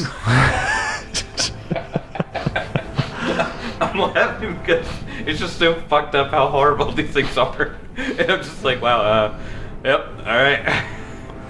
I'm laughing because it's just so fucked up how horrible these things are, and I'm just like, wow. Uh, yep. All right.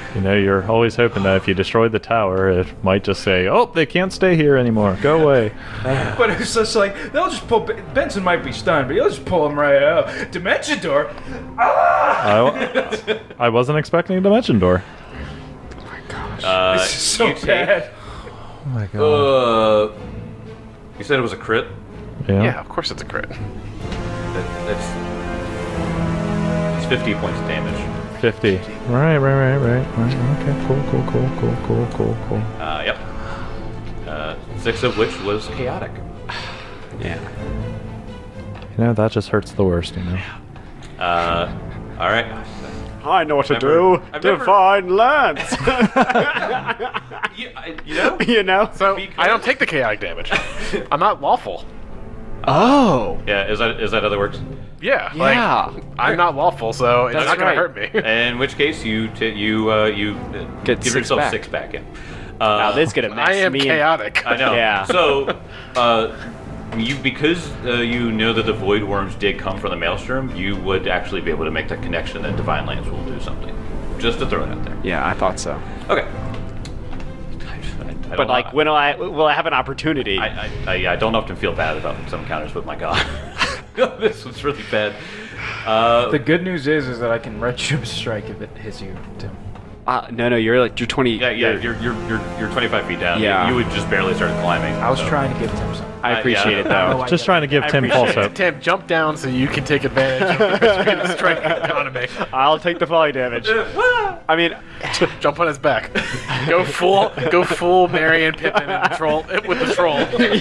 You know, you're always hoping that if you destroy the tower, it might just say, "Oh, they can't stay here anymore. Go away."
But it's just like they'll just pull. Benson might be stunned, but he'll just pull him right out. Dimension door. Ah!
I, I wasn't expecting a dimension door.
Uh,
This is so
you take-
bad.
Oh my god.
Uh, you said it was a crit.
yeah.
Yeah, of course it's a crit.
That, that's it's fifty points of damage.
fifty. Right, right, right, right, right. Okay, cool, cool, cool, cool, cool, cool, cool.
Uh, yep. Uh, six of which was chaotic.
Yeah.
You know, that just hurts the worst, you know.
Uh, all right.
I know what to
Never-
do.
I've never-
Divine Lance.
You, I, you know.
you know?
So
Because-
I don't take the chaotic damage. I'm not lawful.
Oh.
Yeah. Is that is that how that works?
Yeah.
Yeah.
Like, I'm not lawful, so it's
That's
not gonna
right.
hurt me.
In which case, you t- you uh, you uh,
Get
give
six
yourself
back.
six back in. Uh,
Now this is gonna mess
I am
me and-
chaotic.
I know.
Yeah.
So, uh, you because uh, you know that the void worms did come from the maelstrom, you would actually be able to make the connection that divine lance will do something. Just to throw it out there.
Yeah, I thought so.
Okay. I, I don't
But like,
know.
when will I will I have an opportunity?
I, I, I, I don't often feel bad about some encounters, but my god, this was really bad. Uh,
The good news is, is that I can retributive strike if it hits you, Tim.
uh, no, no, you're like you're twenty.
yeah, yeah, you're you're you're you're twenty-five feet down.
Yeah.
You, you would just barely start climbing.
I was
so.
trying to give Tim something.
I
Uh,
appreciate
yeah.
it
I don't know
though.
why
Just
you
trying to give
I
Tim
appreciate
false
it.
hope.
Tim, jump down so you can take advantage of the speed of strike economy.
I'll take the falling damage. I mean,
Jump on his back. Go full, go full Marion Pippin and troll with the troll.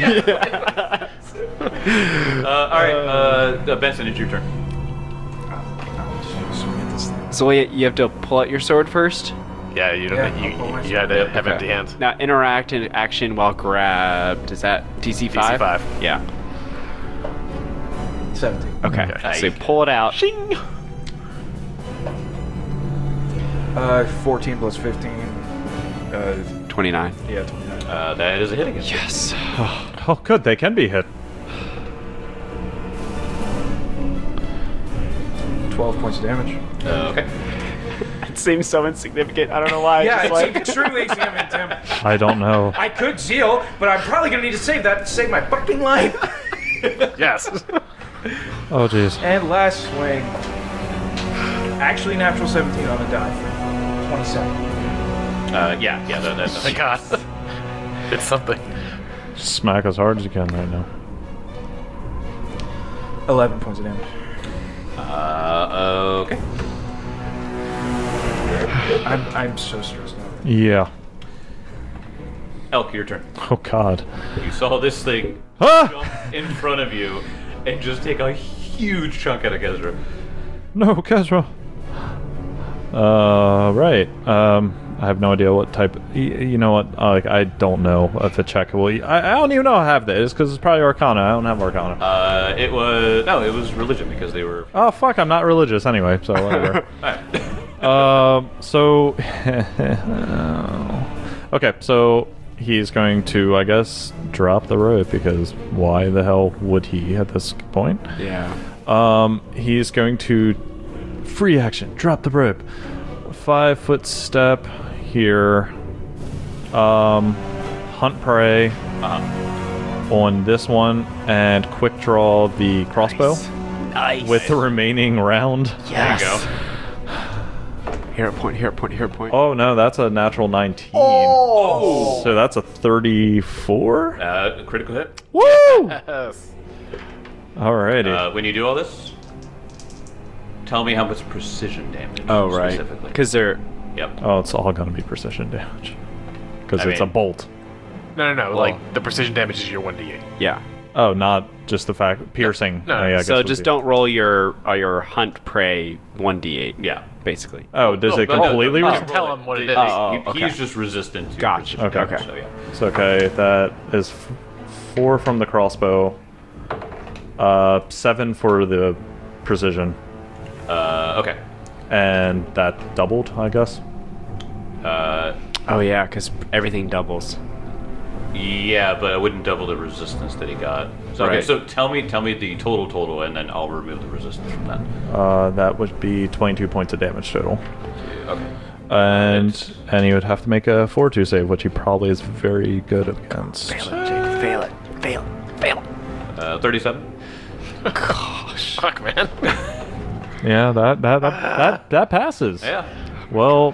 Uh, all right, uh, uh, Benson, it's your turn.
so you, you have to pull out your sword first.
Yeah, you don't.
Yeah,
you
I'll pull my
you, you gotta have
Okay.
empty hands.
Now interact in action while grabbed. Is that D C five?
five.
Yeah.
seventeen.
Okay.
Okay.
So you pull it out.
Uh, fourteen plus fifteen. Uh,
Twenty-nine.
yeah, twenty-nine.
Uh, that is a hit again.
Yes.
Oh, good. They can be hit.
twelve points of damage.
Uh, okay.
It seems so insignificant. I don't know why.
Yeah,
It's
it's
like,
extremely extremely Tim.
I don't know.
I could zeal, but I'm probably gonna need to save that to save my fucking life.
Yes.
Oh, jeez.
And last swing. Actually, natural seventeen on the die. twenty-seven.
Uh, yeah, yeah, that, that's
Thank God. It's something.
Smack as hard as you can right now.
eleven points of damage.
Uh, okay.
I'm I'm so stressed out.
Yeah.
Elk, your turn.
Oh, God.
You saw this thing
Ah!
jump in front of you and just take a huge chunk out of Kezra.
No, Kezra. Uh, right. Um, I have no idea what type. y- You know what? Uh, like, I don't know if a check will. I, I don't even know I have this because it's probably Arcana. I don't have Arcana.
Uh, it was no, it was religion because they were.
Oh fuck! I'm not religious anyway, so whatever.
Alright.
Um. So. Okay. So he's going to, I guess, drop the rope because why the hell would he at this point?
yeah.
Um. He's going to free action. Drop the rope. Five foot step here. Um. Hunt prey
Uh-huh.
on this one and quick draw the crossbow
Nice.
with the remaining round.
yes.
There you go.
Hero point. Hero point. Hero point.
Oh no, that's a natural nineteen.
Oh.
So that's a thirty-four.
Uh, critical hit.
Woo!
Yes.
Alrighty.
Uh, when you do all this, tell me how much precision damage.
Oh right.
Specifically.
Because they're.
Yep.
oh, it's all gonna be precision damage because
I
it's a
mean-
bolt.
No, no, no.
Well-
like the precision damage is your one d eight.
Yeah.
Oh, not just the fact piercing.
No, no.
I guess
So
would
just
be-
don't roll your uh, your hunt prey one d eight.
Yeah.
Basically.
Oh, does
No,
it
but no,
completely?
no,
res-
no,
Tell
roll
him what it
He-
is.
Oh,
he-
okay.
He's just resistant to
Gotcha.
precision
Okay.
damage, So yeah.
It's okay. That is f- four from the crossbow. Uh, seven for the precision,
Uh, okay.
and that doubled, I guess.
Uh,
Oh yeah, because everything doubles.
yeah, but I wouldn't double the resistance that he got. So okay,
Right.
so tell me, tell me the total total, and then I'll remove the resistance from that.
Uh, that would be twenty-two points of damage total.
Okay.
And and he would have to make a fortitude save, which he probably is very good against.
Fail it, Jake. Fail it. Fail it. Fail it.
Uh, thirty-seven.
Fuck, man.
Yeah, that that that that, that passes.
Yeah.
Well,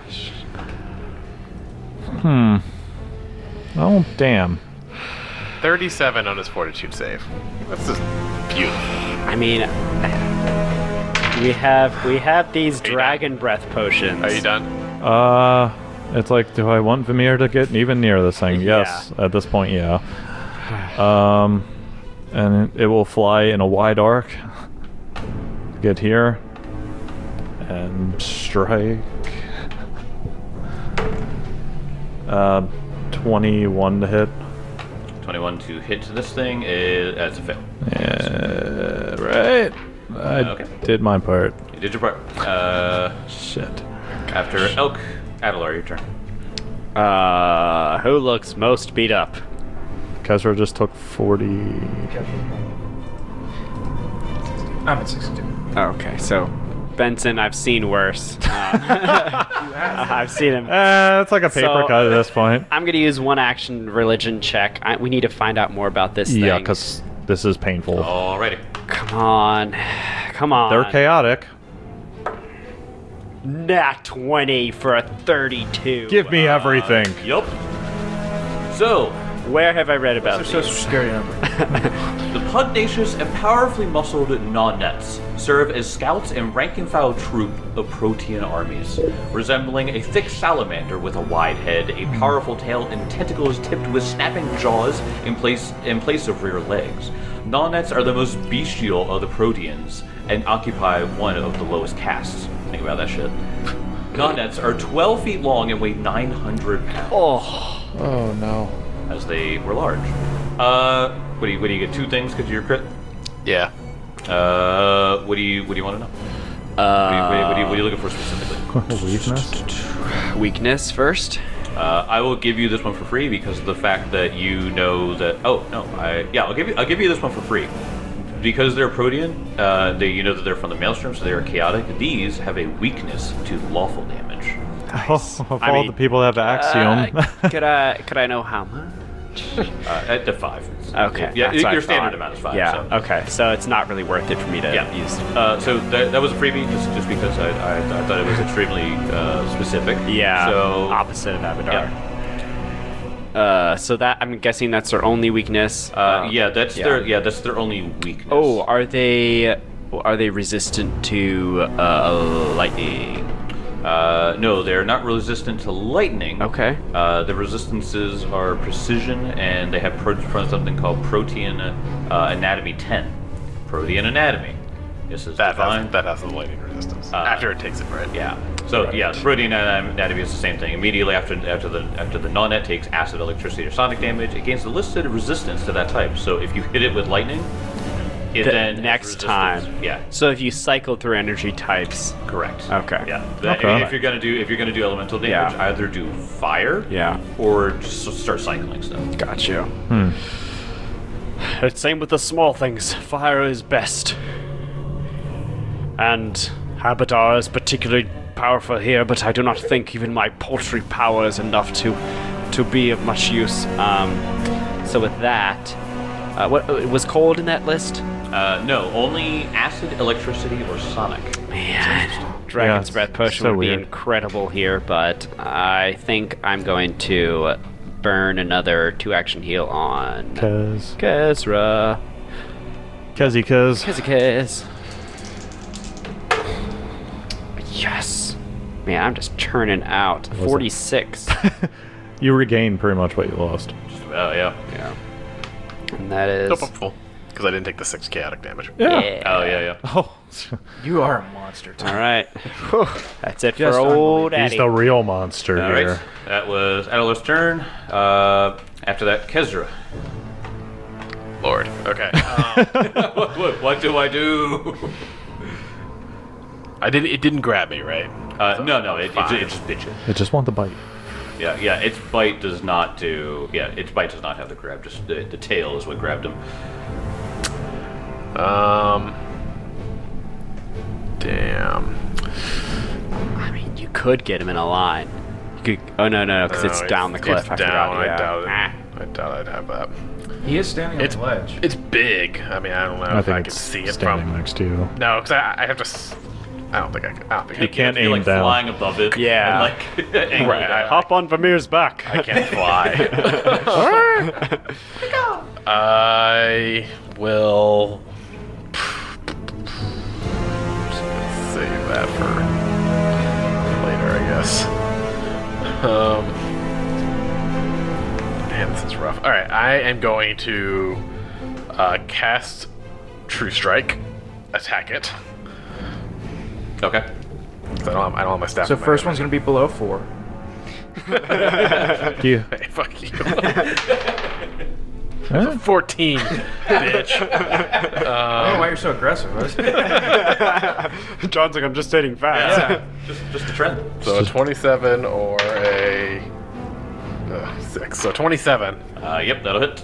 hmm. Oh, damn.
thirty-seven on his fortitude save. That's just beautiful.
I mean, we have we have these
you
dragon breath potions.
Are you done?
Uh, it's like, do I want Vimir to get even near this thing?
Yeah.
Yes, at this point, yeah. Um, and it, it will fly in a wide arc. Get here. And strike. Uh, twenty-one to hit.
twenty-one to hit this thing is that's a fail.
Yeah, right. I
Okay.
did my part.
You did your part. Uh,
Shit.
after Elk, Adelar, your turn.
Uh, who looks most beat up?
Kezra just took forty.
I'm at sixty-two.
Okay, so Benson, I've seen worse. Uh, I've seen him.
Uh, it's like a paper
So-
cut at this point.
I'm gonna use one action religion check. I, we need to find out more about this
Yeah,
thing.
because this is painful.
Alrighty.
Come on, come on.
They're chaotic.
Nat twenty for a thirty-two.
Give me everything.
Yup. So,
Where have I read about
That's such a
these?
scary number.
the pugnacious and powerfully muscled non-nets serve as scouts and rank-and-file troop of Protean armies, resembling a thick salamander with a wide head, a powerful tail, and tentacles tipped with snapping jaws in place in place of rear legs. Non-nets are the most bestial of the Proteans and occupy one of the lowest castes. Think about that shit. Non-nets are twelve feet long and weigh nine hundred pounds.
Oh,
Oh no.
As they were large. Uh, what do you what do you get? Two things because you're crit.
Yeah.
Uh, what do you what do you want to know? What, are you, what, are you, what, are you, what are you looking for specifically?
Weakness?
weakness first.
Uh, I will give you this one for free because of the fact that you know that. Oh no, I yeah, I'll give you I'll give you this one for free because they're Protean. Uh, they you know that they're from the Maelstrom, so they are chaotic. These have a weakness to lawful damage.
Oh, of
I
all
mean,
the people that have Axiom.
Uh, could I could I know how much?
Uh, at the five.
Okay.
Yeah,
that's what
your
I
standard
thought.
amount is five.
Yeah.
So.
Okay. So it's not really worth it for me to
Yeah.
use.
Uh, so that, that was a freebie, just just because I, I, I thought it was extremely uh, specific.
Yeah.
So
opposite of Abadar. Uh, so that I'm guessing that's their only weakness.
Uh, yeah, that's
yeah.
their yeah, that's their only weakness.
Oh, are they are they resistant to uh, lightning?
Uh, no, they're not resistant to lightning.
Okay.
Uh, the resistances are precision, and they have pro- pro- something called Protean uh, Anatomy ten. Protean Anatomy. This is
That
divine.
has, that has the lightning resistance.
Uh,
After it takes it, right?
Yeah. So yeah, the Protean Anatomy is the same thing. Immediately after after the after the non-net takes acid, electricity, or sonic damage, it gains a listed resistance to that type. So if you hit it with lightning, it
The
then has
next
resistance.
time.
Yeah.
So if you cycle through energy types.
Correct.
Okay.
Yeah. That-
Okay.
If you're gonna do if you're gonna do elemental damage,
Yeah.
either do fire.
Yeah.
Or just start cycling stuff.
Got you.
Hmm.
Same with the small things. Fire is best. And Habitar is particularly powerful here, but I do not think even my paltry power is enough to to be of much use. Um, so with that, uh, what uh, was cold in that list?
Uh, no, only acid, electricity, or sonic.
Man, Dragon's
it's
Breath Potion
so
would be
weird.
incredible here, but I think I'm going to burn another two action heal on
Kez.
Kezra.
Kezi Kez.
Kez. Yes. Man, I'm just churning out.
it?
forty-six.
You regain pretty much what you lost.
Just about, yeah.
Yeah. And that is.
Nope, I'm full. Because I didn't take the six chaotic damage.
Yeah.
Oh, yeah, yeah.
Oh,
You are a monster, Tom.
All right. Whew. That's it
Just
for old
he's
Addy.
the real monster
All
here.
right. That was Adelar's turn. Uh, after that, Kezra.
Lord. Okay. Um,
what, what, what do I do?
I didn't. It didn't grab me, right?
Uh, no, no, it, it,
Fine.
it just bit you.
I just want the bite.
Yeah, yeah. Its bite does not do. Yeah, its bite does not have the grab. Just the, the tail is what grabbed him.
Um. Damn.
I mean, you could get him in a line. You could. Oh no, no, no, because
No,
it's down the cliff.
It's
I
down.
forgot.
I
Yeah.
doubt it.
Ah.
I doubt I'd have that.
He is standing
It's
on the ledge.
It's big. I mean, I don't know
I
if
think
I can
it's
see it
standing
from.
next to you.
No, because I, I have to. s- I don't think I can. I don't think
You
I
can't
You're,
aim
like
down.
flying above it.
Yeah.
And, like angle
Right,
it
I
down.
hop
on Vamir's back.
I can't fly. I will save that for later, I guess. Um, man, this is rough. All right, I am going to uh, cast True Strike, attack it.
Okay.
'Cause I don't have, I don't have my staff.
So
in my
first
hand.
one's gonna be below four.
You,
Hey, fuck you.
Huh?
fourteen, bitch.
I don't know why you're so aggressive. Buzz.
John's like, I'm just stating facts.
Yeah.
Just just a trend.
So a twenty-seven or a uh, six. So twenty-seven.
Uh, yep, that'll hit.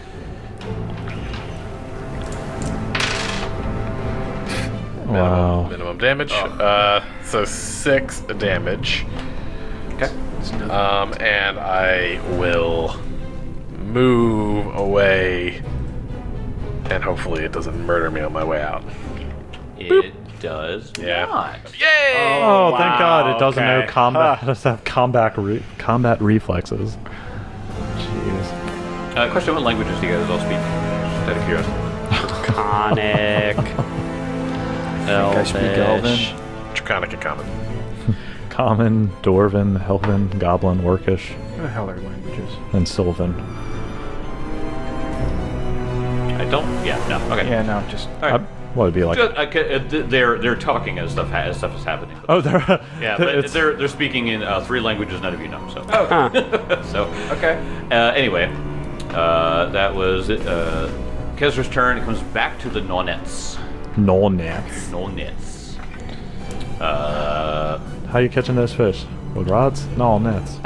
wow.
Minimum damage. Uh, so six damage.
Okay.
Um, and I will move away, and hopefully it doesn't murder me on my way out.
It does
Yeah.
not.
Yay!
Oh, thank God! It doesn't know
okay.
combat. It doesn't have combat re- combat reflexes. Jeez.
Uh, question: what languages do you guys all speak? Just out of curiosity.
Conic.
I speak
Elvish.
Draconic and common.
Common, Dwarven, Elven, Goblin, Orcish,
What the hell are languages?
and Sylvan.
I don't. Yeah. No. Okay.
Yeah, no, just
All right.
I, what would it be like?
Just, I ca- uh, th- they're they're talking as stuff ha- as stuff is happening.
Oh, they're
Yeah, but
it's-
they're they're speaking in uh, three languages none of you know. So
Huh.
so
okay.
uh, anyway, uh, that was it. Uh, Kezra's turn. It comes back to the Nonets.
no nets.
Nonets. Uh,
How you catching those fish? With rods? No nets.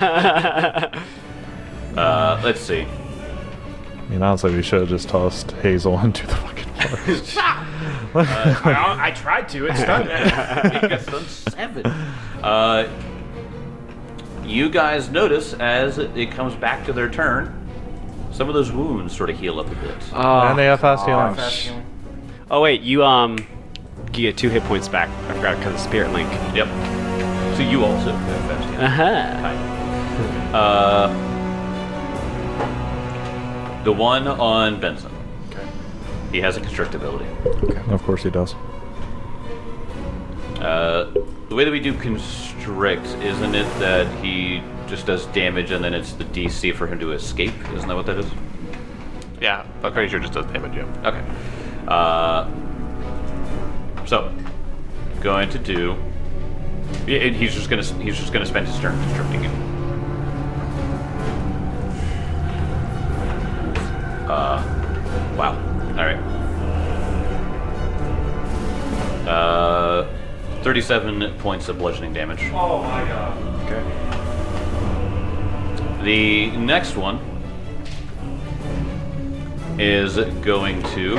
uh, let's see.
I mean, honestly, we should have just tossed Hazel into the fucking water.
I, I tried to. It's done.
You got done seven. Uh, you guys notice as it comes back to their turn, some of those wounds sort of heal up a bit.
Oh.
and they have fast healing.
Fast healing.
Oh wait, you um, you get two hit points back. I forgot because of Spirit Link.
Yep. So you also have fast healing.
Uh huh.
Uh, the one on Benson.
Okay.
He has a constrict ability.
Of course he does.
Uh, the way that we do constrict, isn't it that he just does damage and then it's the D C for him to escape? Isn't that what that is?
Yeah, I'm pretty sure it just does damage you.
Okay. Uh, so, going to do. Yeah, and he's just gonna he's just gonna spend his turn constricting you. Uh, wow. All right. Uh, thirty-seven points of bludgeoning damage.
Oh my god. Okay.
The next one is going to.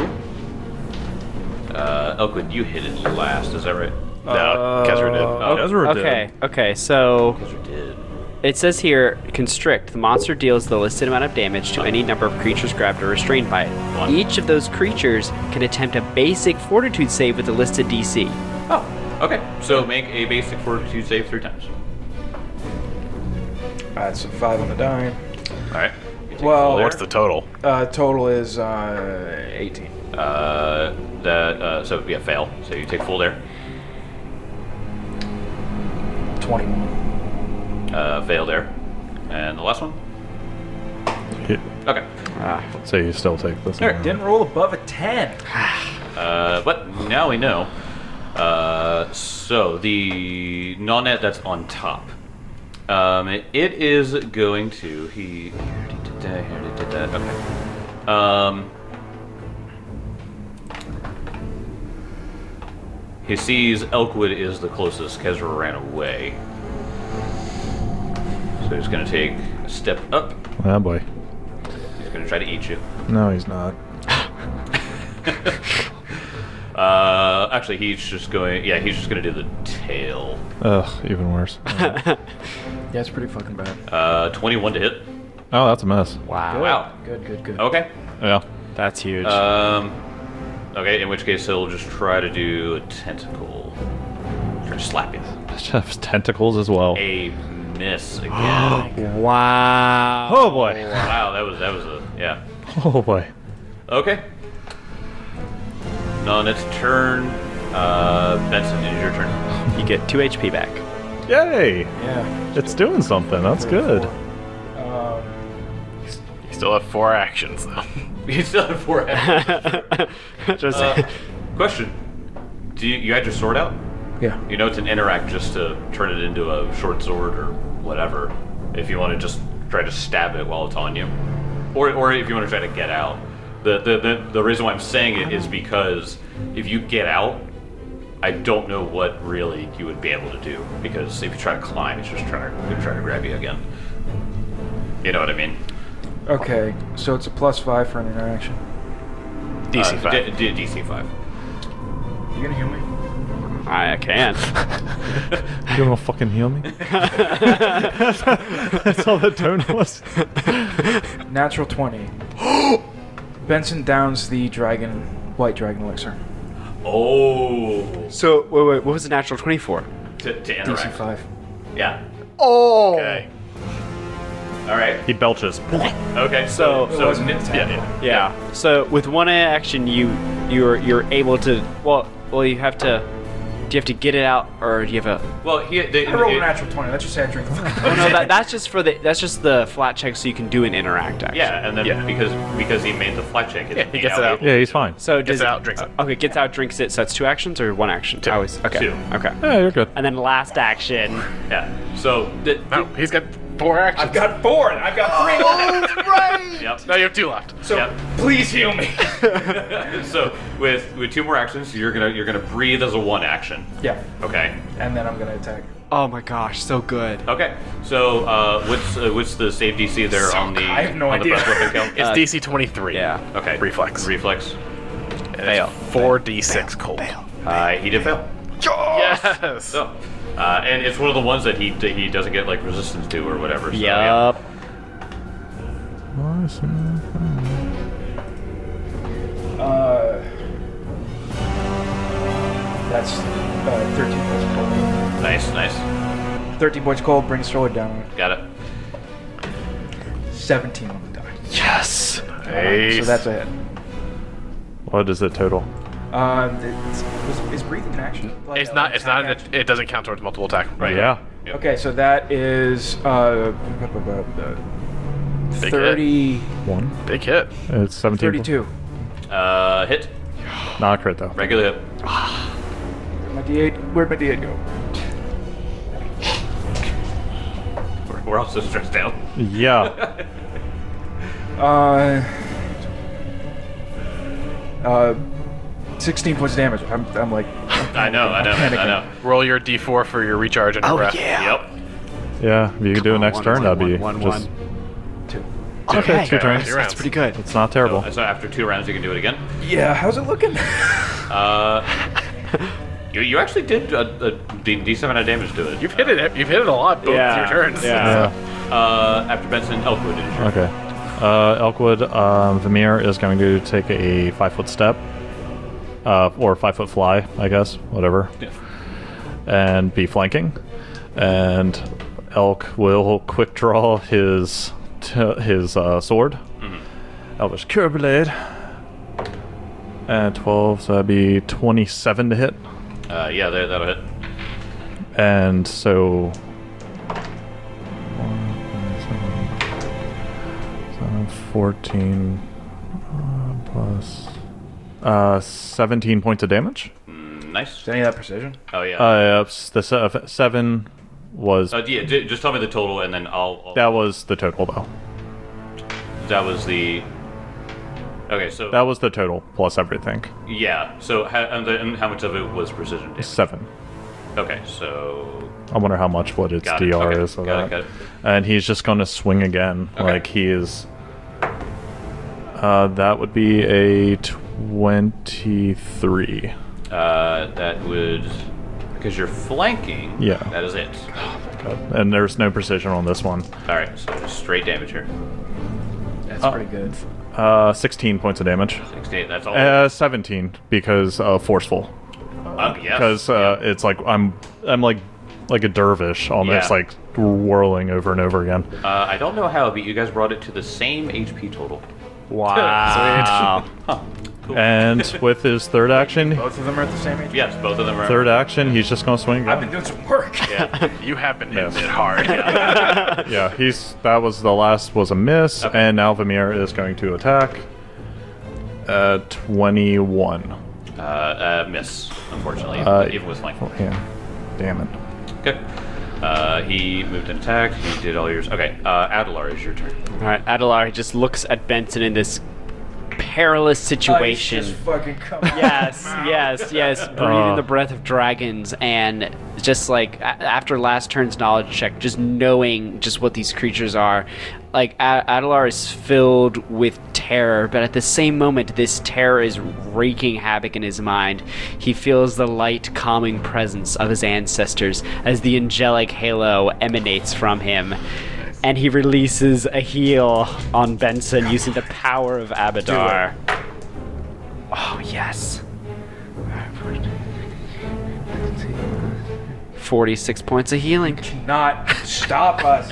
Uh, Elkwood, you hit it last. Is that right?
No, Kezra did.
Oh,
Ezra did.
Okay. Okay. So
Because you did.
it says here, constrict. The monster deals the listed amount of damage to any number of creatures grabbed or restrained by it.
One.
Each of those creatures can attempt a basic Fortitude save with the listed D C.
Oh, okay. So make a basic fortitude save three times.
Alright, so five on the die.
All right. You take
Well,
full there.
What's the total?
Uh, total is uh, eighteen.
Uh, that uh, so yeah, fail. So you take full there.
twenty-one.
Uh, fail there, and the last one.
He-
Okay.
Ah.
so you still take this.
Alright,
one.
Didn't roll above a ten.
Uh, but now we know. Uh, so the non-net that's on top. Um, it, it is going to he. He already did that. He already did that. Okay. Um. He sees Elkwood is the closest. Kezra ran away. So he's going to take a step up.
Oh boy.
He's going to try to eat you.
No, he's not.
Uh, actually, he's just going. Yeah, he's just going to do the tail.
Ugh, even worse.
Yeah, it's pretty fucking bad.
Uh, twenty-one to hit.
Oh, that's a miss.
Wow.
Wow.
Good, good, good.
Okay.
Yeah.
That's huge.
Um. Okay. In which case, he'll just try to do a tentacle. Try to slap you.
Has tentacles as well.
A miss again.
wow.
Oh boy.
Wow. That was that was a yeah.
Oh boy.
Okay. On its turn, uh, Benson, it is your turn.
You get two H P back.
Yay!
Yeah.
It's doing something. That's good.
Um,
You still have four actions though.
You still have four actions.
Just
Uh, question: Do you, you had your sword out?
yeah.
You know it's an interact just to turn it into a short sword or whatever. If you want to just try to stab it while it's on you, or or if you want to try to get out. The the the, the reason why I'm saying it is because if you get out, I don't know what really you would be able to do, because if you try to climb, it's just trying to try to grab you again. You know what I mean?
Okay, so it's a plus five for an interaction.
D C
Uh,
five.
D- D- D C five.
You gonna heal me?
I can.
You gonna fucking heal me? That's all the tone was.
Natural twenty. Benson downs the dragon, white dragon elixir.
Oh.
So wait, wait. What was the natural twenty for?
To, to
D C
interact.
five.
Yeah.
Oh.
Okay.
All right.
He belches.
Okay.
So-
So
It
so
wasn't
n-
an
yeah,
attack.
yeah.
Yeah. So with one action, you you're you're able to. Well, well, you have to. Do you have to get it out, or do you have a?
Well, he. They,
I rolled
it-
a natural twenty. Let's just say I drink.
Oh no, that, that's just for the. That's just the flat check, so you can do an interact action.
Yeah, and then
Yeah.
because because he made the flat check,
Yeah, he gets it out.
Yeah, he's fine.
So
Gets
does
it out, drinks it.
Okay, gets out, drinks it. So that's two actions or one action?
Two.
I always okay.
Two.
Okay.
Yeah, you're good.
And then last action.
Yeah. So th-
No, he's got four actions.
I've got four. And I've got three.
Yep.
No, you have two left.
So
Yep.
please heal me.
So with with two more actions, you're gonna you're gonna breathe as a one action.
Yeah,
Okay.
and then I'm gonna attack.
Oh my gosh, so good.
Okay. So uh, what's uh, what's the save D C there
So
on the
I have no
on
idea.
the breath weapon count?
It's
Uh,
D C twenty-three.
Yeah.
Okay.
Reflex.
Reflex.
And
Fail.
it's four D six cold.
Uh, he did fail.
Yes.
So, uh, and it's one of the ones that he he doesn't get like resistance to or whatever. So, yeah.
Yup.
Uh, that's uh, thirteen points cold.
Nice, nice.
thirteen points cold. Bring sword down.
Got it.
seventeen on the die.
Yes.
Nice.
So that's a hit.
What is it total?
Uh, it's, is, is breathing an action? Like,
It's
uh,
not.
like
It's
attack
not.
action?
It doesn't count towards multiple attack.
Right.
Yeah.
Yep.
Okay, so that is uh,
Big
thirty,
One.
Big hit.
It's seventeen.
thirty-two.
Uh, hit.
Not a crit though.
Regular hit.
My D eight. Where'd my D eight go?
We're, we're all so stressed out.
Yeah.
Uh, uh, sixteen points of damage. I'm, I'm like,
I know, I know,
I'm
I
panicking.
know.
Roll your D four for your recharge and your
Oh
breath.
yeah.
Yep.
Yeah. If you could do it
on,
next
one,
turn,
one,
that'd be
one,
just.
one,
Two.
Okay, two
Okay,
turns.
two
That's
rounds.
pretty good.
It's not terrible.
So, so after two rounds, you can do it again.
Yeah, how's it looking?
Uh, you, you actually did a, a D- D7 amount of damage to it.
You've hit it. You've hit it a lot both
Yeah.
your turns.
Yeah.
Yeah.
Uh, after Benson, Elkwood is your
Okay. Uh, Elkwood, um, Vamir is going to take a five foot step, uh, or five foot fly, I guess, whatever,
Yeah.
and be flanking. And Elk will quick draw his t- his uh, sword,
Mm-hmm.
Elvish Cure Blade, and twelve, so that'd be twenty-seven to hit.
Uh, yeah, there, that'll hit.
And so. seven, fourteen uh, plus. Uh, seventeen points of damage.
Mm, nice.
Is any of that precision?
Oh yeah.
Uh, s- the se- seven was.
Uh, yeah, j- just tell me the total, and then I'll. I'll
That was the total, though.
that was the. Okay, so
That was the total plus everything.
yeah. So how, and, the, and how much of it was precision damage?
Seven.
Okay, so
I wonder how much what its
Got it.
D R
Okay.
is. Of
Got it,
that.
got it.
And he's just going to swing again.
Okay.
Like he is. Uh, that would be a twenty-three.
Uh, that would because you're flanking.
Yeah.
That is it.
And there's no precision on this one.
All right, so just straight damage here.
That's
Uh,
pretty good.
Uh, sixteen points of damage.
sixty-eight. That's all.
Uh, seventeen because uh, forceful.
um, yes.
Because uh,
yeah.
it's like I'm, I'm like, like a dervish, almost
Yeah.
like whirling over and over again.
Uh, I don't know how, but you guys brought it to the same H P total.
Wow.
Huh. Cool.
And with his third action,
Both of them are at the same age.
Yes, both of them are.
third action, he's just gonna swing
I've
again.
been doing some work.
Yeah.
You have been hitting
Yes.
it hard.
Yeah, he's that was the last was a miss,
Okay.
and now Vamir is going to attack. Uh, twenty-one.
Uh, uh, miss, unfortunately,
Uh,
even with flank.
Oh, yeah. Damn it.
Okay. Uh, he moved and attacked. He did all yours. Okay. Uh, Adelar, is your turn.
All right, Adelar just looks at Benson in this perilous situation.
Ice just fucking come out.
Yes, yes, yes. Breathing
Uh.
the breath of dragons, and just like a- after last turn's knowledge check, just knowing just what these creatures are, like A- Adelar is filled with terror. But at the same moment, this terror is wreaking havoc in his mind. He feels the light, calming presence of his ancestors as the angelic halo emanates from him. And he releases a heal on Benson using the power of Abadar. Oh, yes. forty-six points of healing.
Not stop us.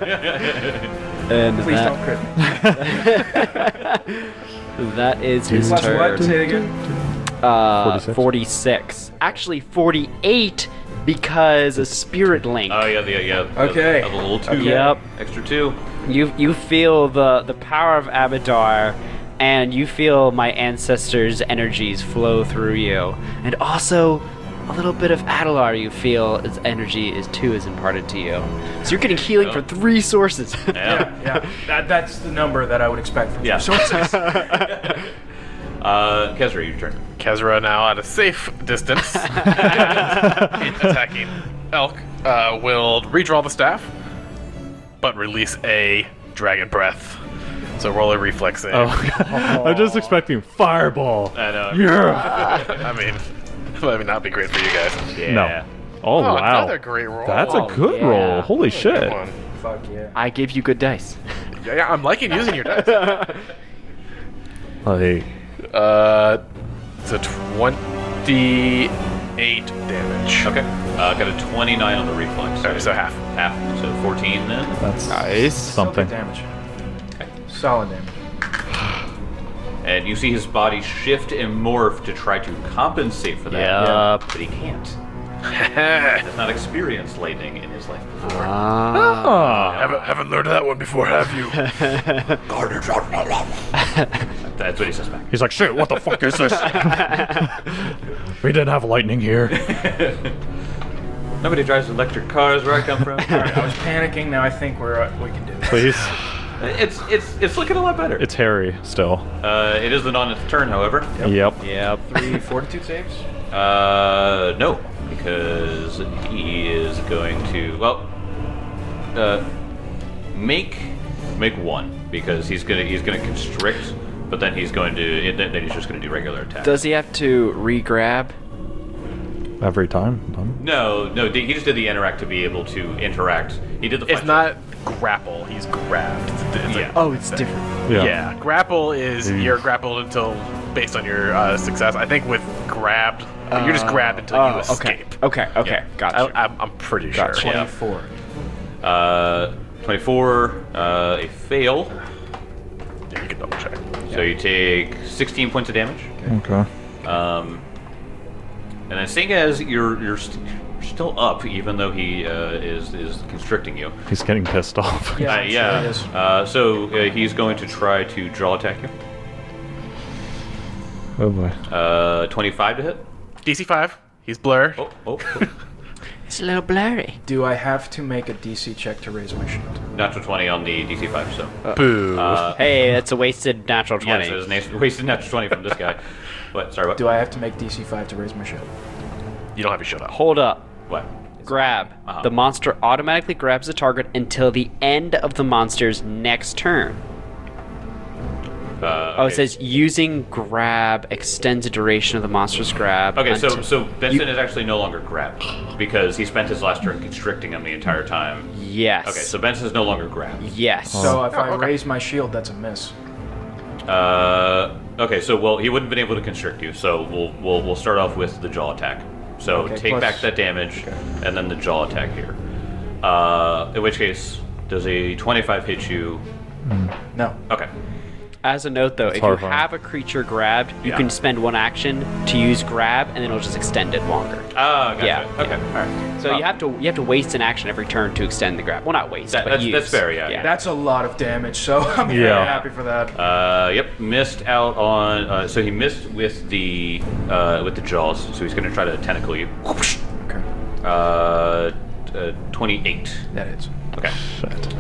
And
Please
that,
don't crit me.
that is his
Plus what?
turn.
Say it again.
Uh,
forty-six?
forty-six. Actually, forty-eight because a spirit link.
Oh yeah, the, yeah. the-
Okay.
The, little two.
Okay.
Yep.
Extra two.
You you feel the the power of Abadar, and you feel my ancestors' energies flow through you, and also a little bit of Adelar. You feel its energy is too is imparted to you. So you're getting healing from three sources.
Yeah.
Yeah, yeah. That, that's the number that I would expect from
Yeah.
sources.
Uh, Kezra, your turn.
Kezra now at a safe distance, attacking Elk, uh, will redraw the staff, but release a dragon breath. So roll a reflex save.
Oh, I'm just expecting fireball.
I know.
Yeah.
I mean, that might not be great for you guys.
Yeah.
No. Oh,
Oh,
wow.
another great roll.
That's
Oh,
a good
yeah.
roll. Holy
Good
shit.
one.
Fuck yeah.
I give you good dice.
Yeah, yeah, I'm liking using your dice.
Like,
Uh, it's a twenty-eight damage.
Okay. Uh, got a twenty-nine on the reflex.
Alright, so half.
Half. So fourteen then.
that's
Nice.
something.
Solid damage. Solid damage.
And you see his body shift and morph to try to compensate for that.
Yep.
But he can't. He has not experienced lightning in his life before.
Ah.
Ah.
haven't, haven't learned that one before, have you?
That's what he says back.
He's like, shit, what the fuck is this? We didn't have lightning here.
Nobody drives electric cars where I come from.
Alright, I was panicking. Now I think we're uh, we can do this.
Please.
It's it's it's looking a lot better.
It's Harry still.
Uh, it is the non its turn, however.
Yep.
Yep.
Three fortitude saves.
Uh, no, because he is going to well, uh, make make one because he's gonna he's gonna constrict, but then he's going to then then he's just gonna do regular attack.
Does he have to re-grab?
Every time.
no, no, he just did the interact to be able to interact. He did the.
It's
fight-
not grapple, he's grabbed. It's, it's
Yeah.
like-
Oh, it's different.
Yeah.
yeah. grapple is
Mm.
you're grappled until based on your uh, success. I think with grabbed, you're just grabbed until you
Oh,
escape.
okay. Okay. Okay.
Yeah.
Gotcha.
I, I'm, I'm pretty
Gotcha.
sure.
Yeah.
Twenty-four.
Uh, twenty-four, uh, a fail.
Yeah, you can double check.
So you take sixteen points of damage.
Okay.
Um, and then seeing as you're you're, st- you're still up, even though he uh, is is constricting you.
He's getting pissed off.
Yeah,
Uh,
I'm sure
yeah.
it is.
Uh, so uh, he's going to try to draw attack you.
Oh boy.
Uh, twenty-five to hit.
D C five. He's blur.
Oh, oh, oh.
It's a little blurry.
Do I have to make a D C check to raise my shield?
Natural twenty on the D C five. So.
Boo.
Uh,
Hey, that's a wasted natural
yeah,
twenty.
so it's a wasted natural twenty from this guy. What? Sorry, what?
Do I have to make D C five to raise my shield?
you don't have your shut up.
Hold up.
What?
Grab.
Uh-huh.
The monster automatically grabs the target until the end of the monster's next turn.
Uh,
Oh, it
okay.
says using grab extends the duration of the monster's grab.
Okay, so
until-
so Benson
You-
is actually no longer grabbed because he spent his last turn constricting him the entire time.
Yes.
Okay, so Benson is no longer grabbed.
Yes.
So if I
okay.
raise my shield, that's a miss.
Uh, okay, so well, he wouldn't have been able to constrict you. So we'll we'll we'll start off with the jaw attack. So
Okay,
take
plus-
back that damage,
okay.
and then the jaw attack here. Uh, in which case, does a twenty-five hit you?
No.
Okay.
As a note, though, if you
horrifying.
have a creature grabbed, you
Yeah.
can spend one action to use grab, and then it'll just extend it longer.
Ah, gotcha.
Yeah,
Okay.
yeah.
All right.
So
Uh,
you have to you have to waste an action every turn to extend the grab. Well, not waste,
That-
but
that's-
use.
that's fair, yeah.
That's a lot of damage, so I'm very
Yeah.
happy for that.
Uh, yep, missed out on. Uh, so he missed with the uh, with the jaws. So he's going to try to tentacle you.
Okay.
Uh, uh, twenty-eight.
That is.
Okay.
Shit.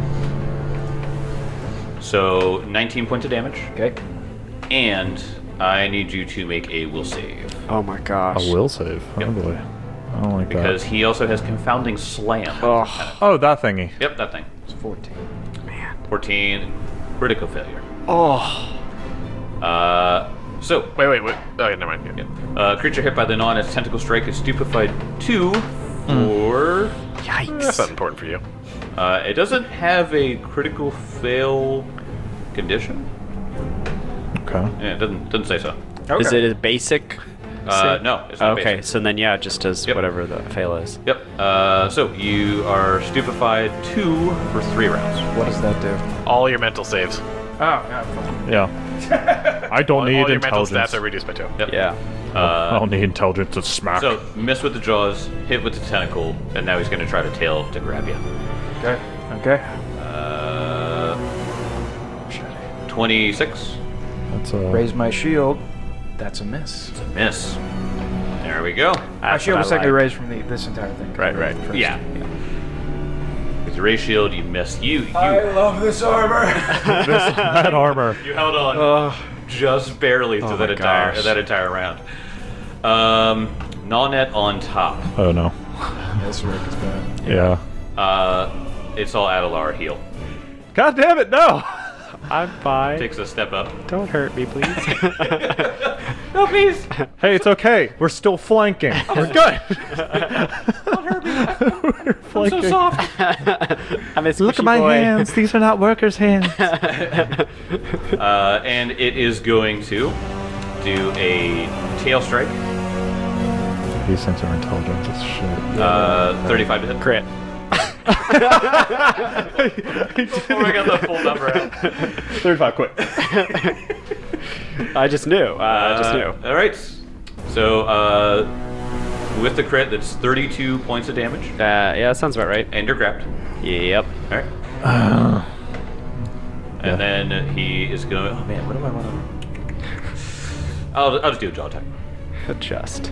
So nineteen points of damage,
Okay.
and I need you to make a will save
Oh my gosh.
A will save.
Yep.
Oh boy. I don't like
because
that.
he also has confounding slam.
Oh
Oh, that thingy.
Yep, that thing.
It's fourteen.
man.
fourteen, critical failure.
Oh.
Uh, so
Wait, wait, wait. Oh, yeah, never mind. Yeah.
Yep. Uh, creature hit by the non its tentacle strike is stupefied two for.
That's
Yikes.
not important for you.
Uh, it doesn't have a critical fail condition.
Okay.
Yeah, it doesn't doesn't say so.
Okay.
Is it a basic?
Uh,
save?
no, it's not
Okay,
basic.
so then yeah, it just does
Yep.
whatever the fail is.
Yep. Uh, so you are stupefied two for three rounds.
What does that do?
All your mental saves.
Oh, yeah, fine.
Yeah. I don't
All,
need
all your mental
intelligence.
stats are reduced by two.
Yep.
Yeah.
I
Uh,
don't need intelligence to smack.
so miss with the jaws, hit with the tentacle, and now he's going to try to tail to grab you.
Okay. Okay.
Uh, twenty-six.
That's uh,
Raise my shield. That's a miss.
Miss. There we go.
My
That's
shield
what
was
I
technically
like.
raised from the, this entire thing.
Right, right.
First.
Yeah. With your ray shield, you missed. You you
I love this armor.
that armor.
you held on
Oh.
just barely through
Oh
that
my
entire
gosh.
that entire round. Um, Nalnet on top.
Oh no.
This Rick is bad.
Yeah.
Uh, it's all Adelar heal.
God damn it! No.
I'm fine.
Takes a step up.
Don't hurt me, please.
No, please.
Hey, it's okay. We're still flanking. We're good. We're flanking.
So soft.
I'm a
Look
squishy
at my
boy.
hands. These are not workers' hands.
Uh, and it is going to do a tail strike.
These things are intelligent as shit.
Uh, thirty-five to hit.
Crit.
Before I got the full number out.
thirty-five, quick.
I just knew. Uh, I just
Uh,
knew.
All right. So uh, with the crit, that's thirty-two points of damage,
Uh, yeah, that sounds about right.
and you're grabbed.
Yep.
All right.
Uh,
And then he is going. Oh man, what do I want to? I'll I'll just do a jaw attack.
Adjust.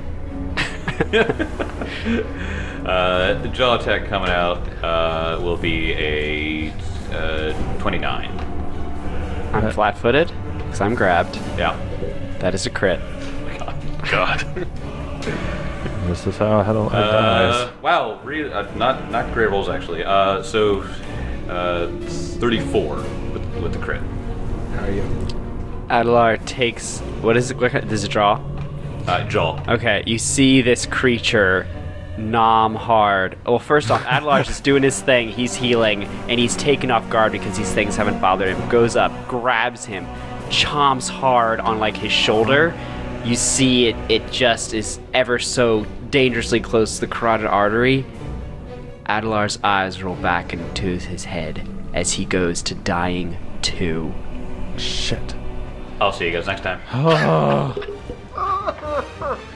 Uh, the jaw attack coming out uh, will be a uh, twenty-nine.
I'm flat-footed because I'm grabbed.
Yeah.
That is a crit.
God.
this is how I had a
Uh,
dies.
wow, re- uh, not not great rolls actually. Uh, so uh, thirty-four with, with the crit.
How are you?
Adelar takes what is it? What kind, does it draw?
Uh, jaw.
Okay, you see this creature nom hard. Well, first off, Adelar's just doing his thing. He's healing, and he's taken off guard because these things haven't bothered him. Goes up, grabs him, chomps hard on like his shoulder. You see it. It just is ever so dangerously close to the carotid artery. Adelar's eyes roll back into his head as he goes to dying too.
Shit.
I'll see you guys next time.
Oh.